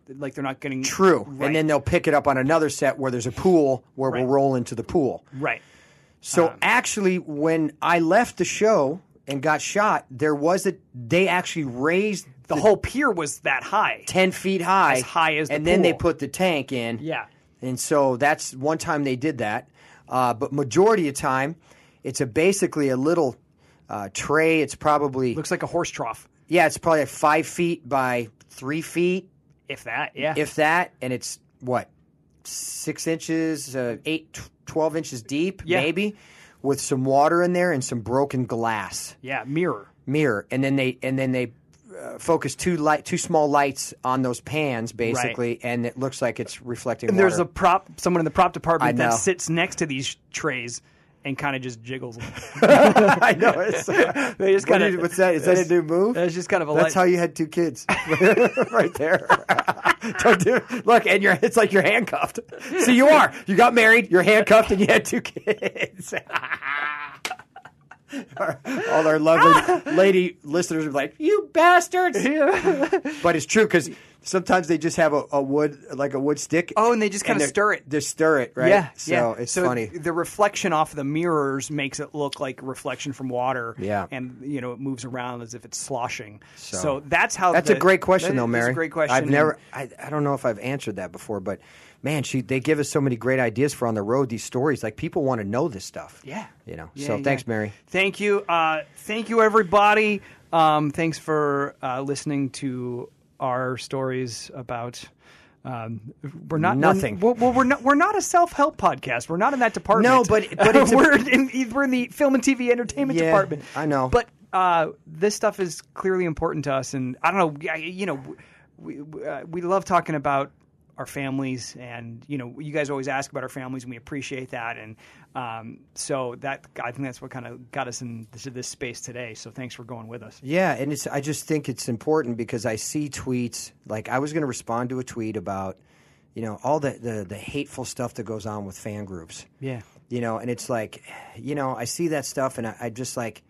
like they're not getting True. Right. And then they'll pick it up on another set where there's a pool where we'll roll into the pool. Right. So actually, when I left the show and got shot, they actually raised The whole pier was that high. 10 feet high. As high as the And then they pool. put the tank in. Yeah. And so that's one time they did that. But majority of time, it's basically a little tray. It's probably Looks like a horse trough. it's probably like 5 feet by 3 feet, If that, yeah. if that, and it's what 6 inches, 12 inches deep, Yeah. maybe, with some water in there and some broken glass yeah, mirror. and then they focus two small lights on those pans basically, and it looks like it's reflecting And water. there's someone in the prop department I know. that sits next to these trays and kind of just jiggles them. I know. It's, They just kind of what's that? Is that a new move? It's just kind of a That's how you had 2 kids, right there. Don't do. Look, and it's like you're handcuffed. So you are. You got married. You're handcuffed, and you had 2 kids. All our lovely lady listeners are like, "You bastards!" But it's true because sometimes they just have a wood stick. Oh, and they just kind of stir it. They stir it, right? Yeah, So it's funny. The reflection off the mirrors makes it look like reflection from water. Yeah. And, it moves around as if it's sloshing. So that's how That's a great question, though, Mary. Mary. That's a great question. I've never. I don't know if I've answered that before, but man, they give us so many great ideas for on the road. These stories, like people want to know this stuff. Yeah. Yeah, yeah. thanks, Mary. Thank you. Thank you, everybody. Thanks for listening to our stories about. We're not Nothing. We're not a self-help podcast. We're not in that department. No, but it's we're in the film and TV entertainment Yeah, department. I know. But this stuff is clearly important to us, and I don't know. We love talking about our families, and you guys always ask about our families, and we appreciate that. And so that I think that's what kind of got us into this space today. So thanks for going with us. Yeah, and I just think it's important because I see tweets. Like I was going to respond to a tweet about, all the hateful stuff that goes on with fan groups. Yeah. And it's like, I see that stuff, and I just like,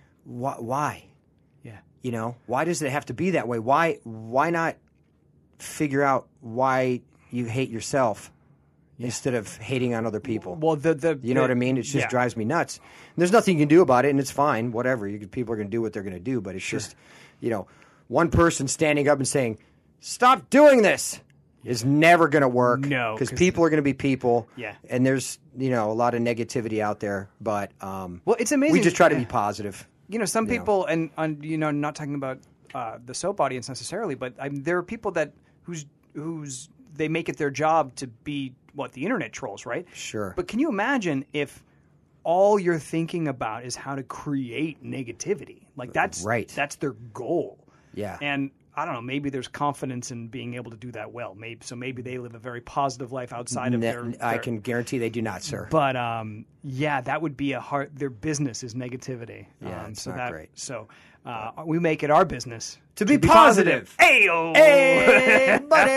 why? Yeah. Why does it have to be that way? Why not figure out why you hate yourself instead of hating on other people? Well, you know what I mean? It just drives me nuts. And there's nothing you can do about it, and it's fine. Whatever. People are going to do what they're going to do, but it's just, one person standing up and saying, "Stop doing this," is never going to work. No, because people are going to be people. Yeah. And there's a lot of negativity out there, but well, it's amazing. we just try to be positive. Some people, and not talking about the soap audience necessarily, but there are people that who's they make it their job to be the internet trolls, right? Sure. But can you imagine if all you're thinking about is how to create negativity? Like that's That's their goal. Yeah. And I don't know. Maybe there's confidence in being able to do that well. Maybe they live a very positive life outside of their. I can guarantee they do not, sir. But that would be their business is negativity. Yeah, it's not great. So we make it our business to be positive. Hey-o! Hey, buddy!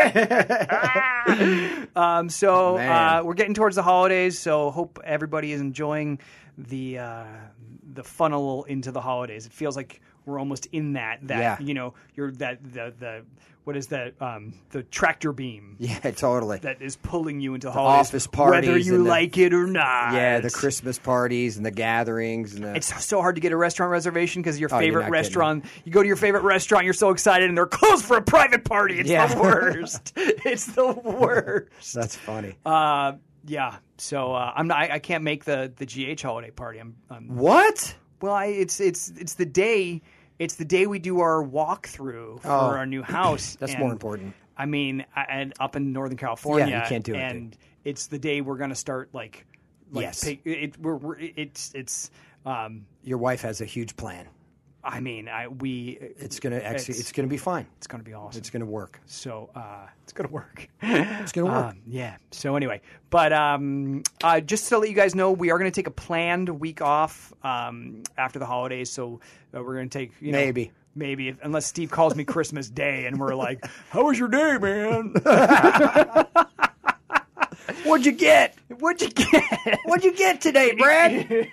We're getting towards the holidays, so hope everybody is enjoying the funnel into the holidays. It feels like we're almost in that you're the what is that the tractor beam Yeah, totally. that is pulling you into the holidays, office parties whether you and like it or not. Yeah, the Christmas parties and the gatherings. And It's so hard to get a restaurant reservation because your you're favorite not restaurant. You go to your favorite restaurant, you're so excited, and they're closed for a private party. It's the worst. It's the worst. That's funny. Yeah. So I can't make the GH holiday party. What? Well, it's the day. It's the day we do our walkthrough for our new house. That's more important. I mean, and up in Northern California, Yeah, you can't do it, and dude. it's the day we're going to start Yes. it's. Your wife has a huge plan. I mean, It's gonna be fine. It's going to be awesome. It's gonna work. So it's going to work. It's gonna work. Yeah. So anyway, but just to let you guys know, we are going to take a planned week off after the holidays. So we're going to take Maybe, unless Steve calls me Christmas Day and we're like, "How was your day, man?" What'd you get? What'd you get? What'd you get today, Brad?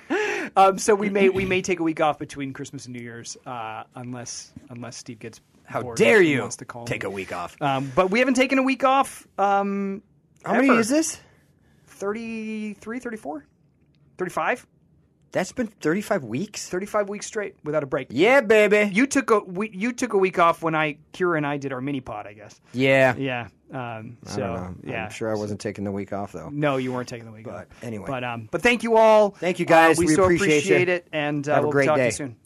So we may take a week off between Christmas and New Year's, unless Steve gets How board dare you wants to call take me. a week off? But we haven't taken a week off. How many is this? 33, 34? 35? That's been 35 weeks? 35 weeks straight without a break. Yeah, baby. You took a week off when Kira and I did our mini pod, I guess. Yeah. Yeah. I don't know. Yeah. I'm sure I wasn't taking the week off, though. No, you weren't taking the week off. Anyway. But thank you all. Thank you, guys. We We so appreciate you. it, and Have a we'll great talk to day. you soon.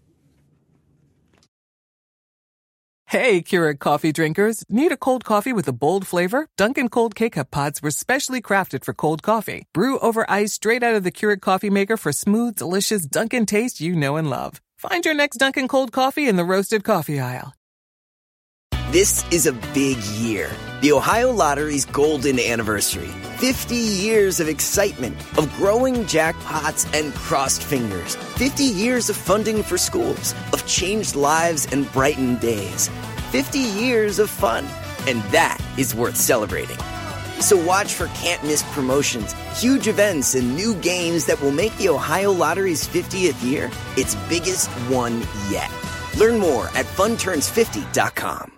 Hey, Keurig coffee drinkers. Need a cold coffee with a bold flavor? Dunkin' Cold K-Cup pods were specially crafted for cold coffee. Brew over ice straight out of the Keurig coffee maker for smooth, delicious Dunkin' taste you know and love. Find your next Dunkin' Cold coffee in the roasted coffee aisle. This is a big year. The Ohio Lottery's golden anniversary. 50 years of excitement, of growing jackpots and crossed fingers. 50 years of funding for schools, of changed lives and brightened days. 50 years of fun. And that is worth celebrating. So watch for can't-miss promotions, huge events, and new games that will make the Ohio Lottery's 50th year its biggest one yet. Learn more at funturns50.com.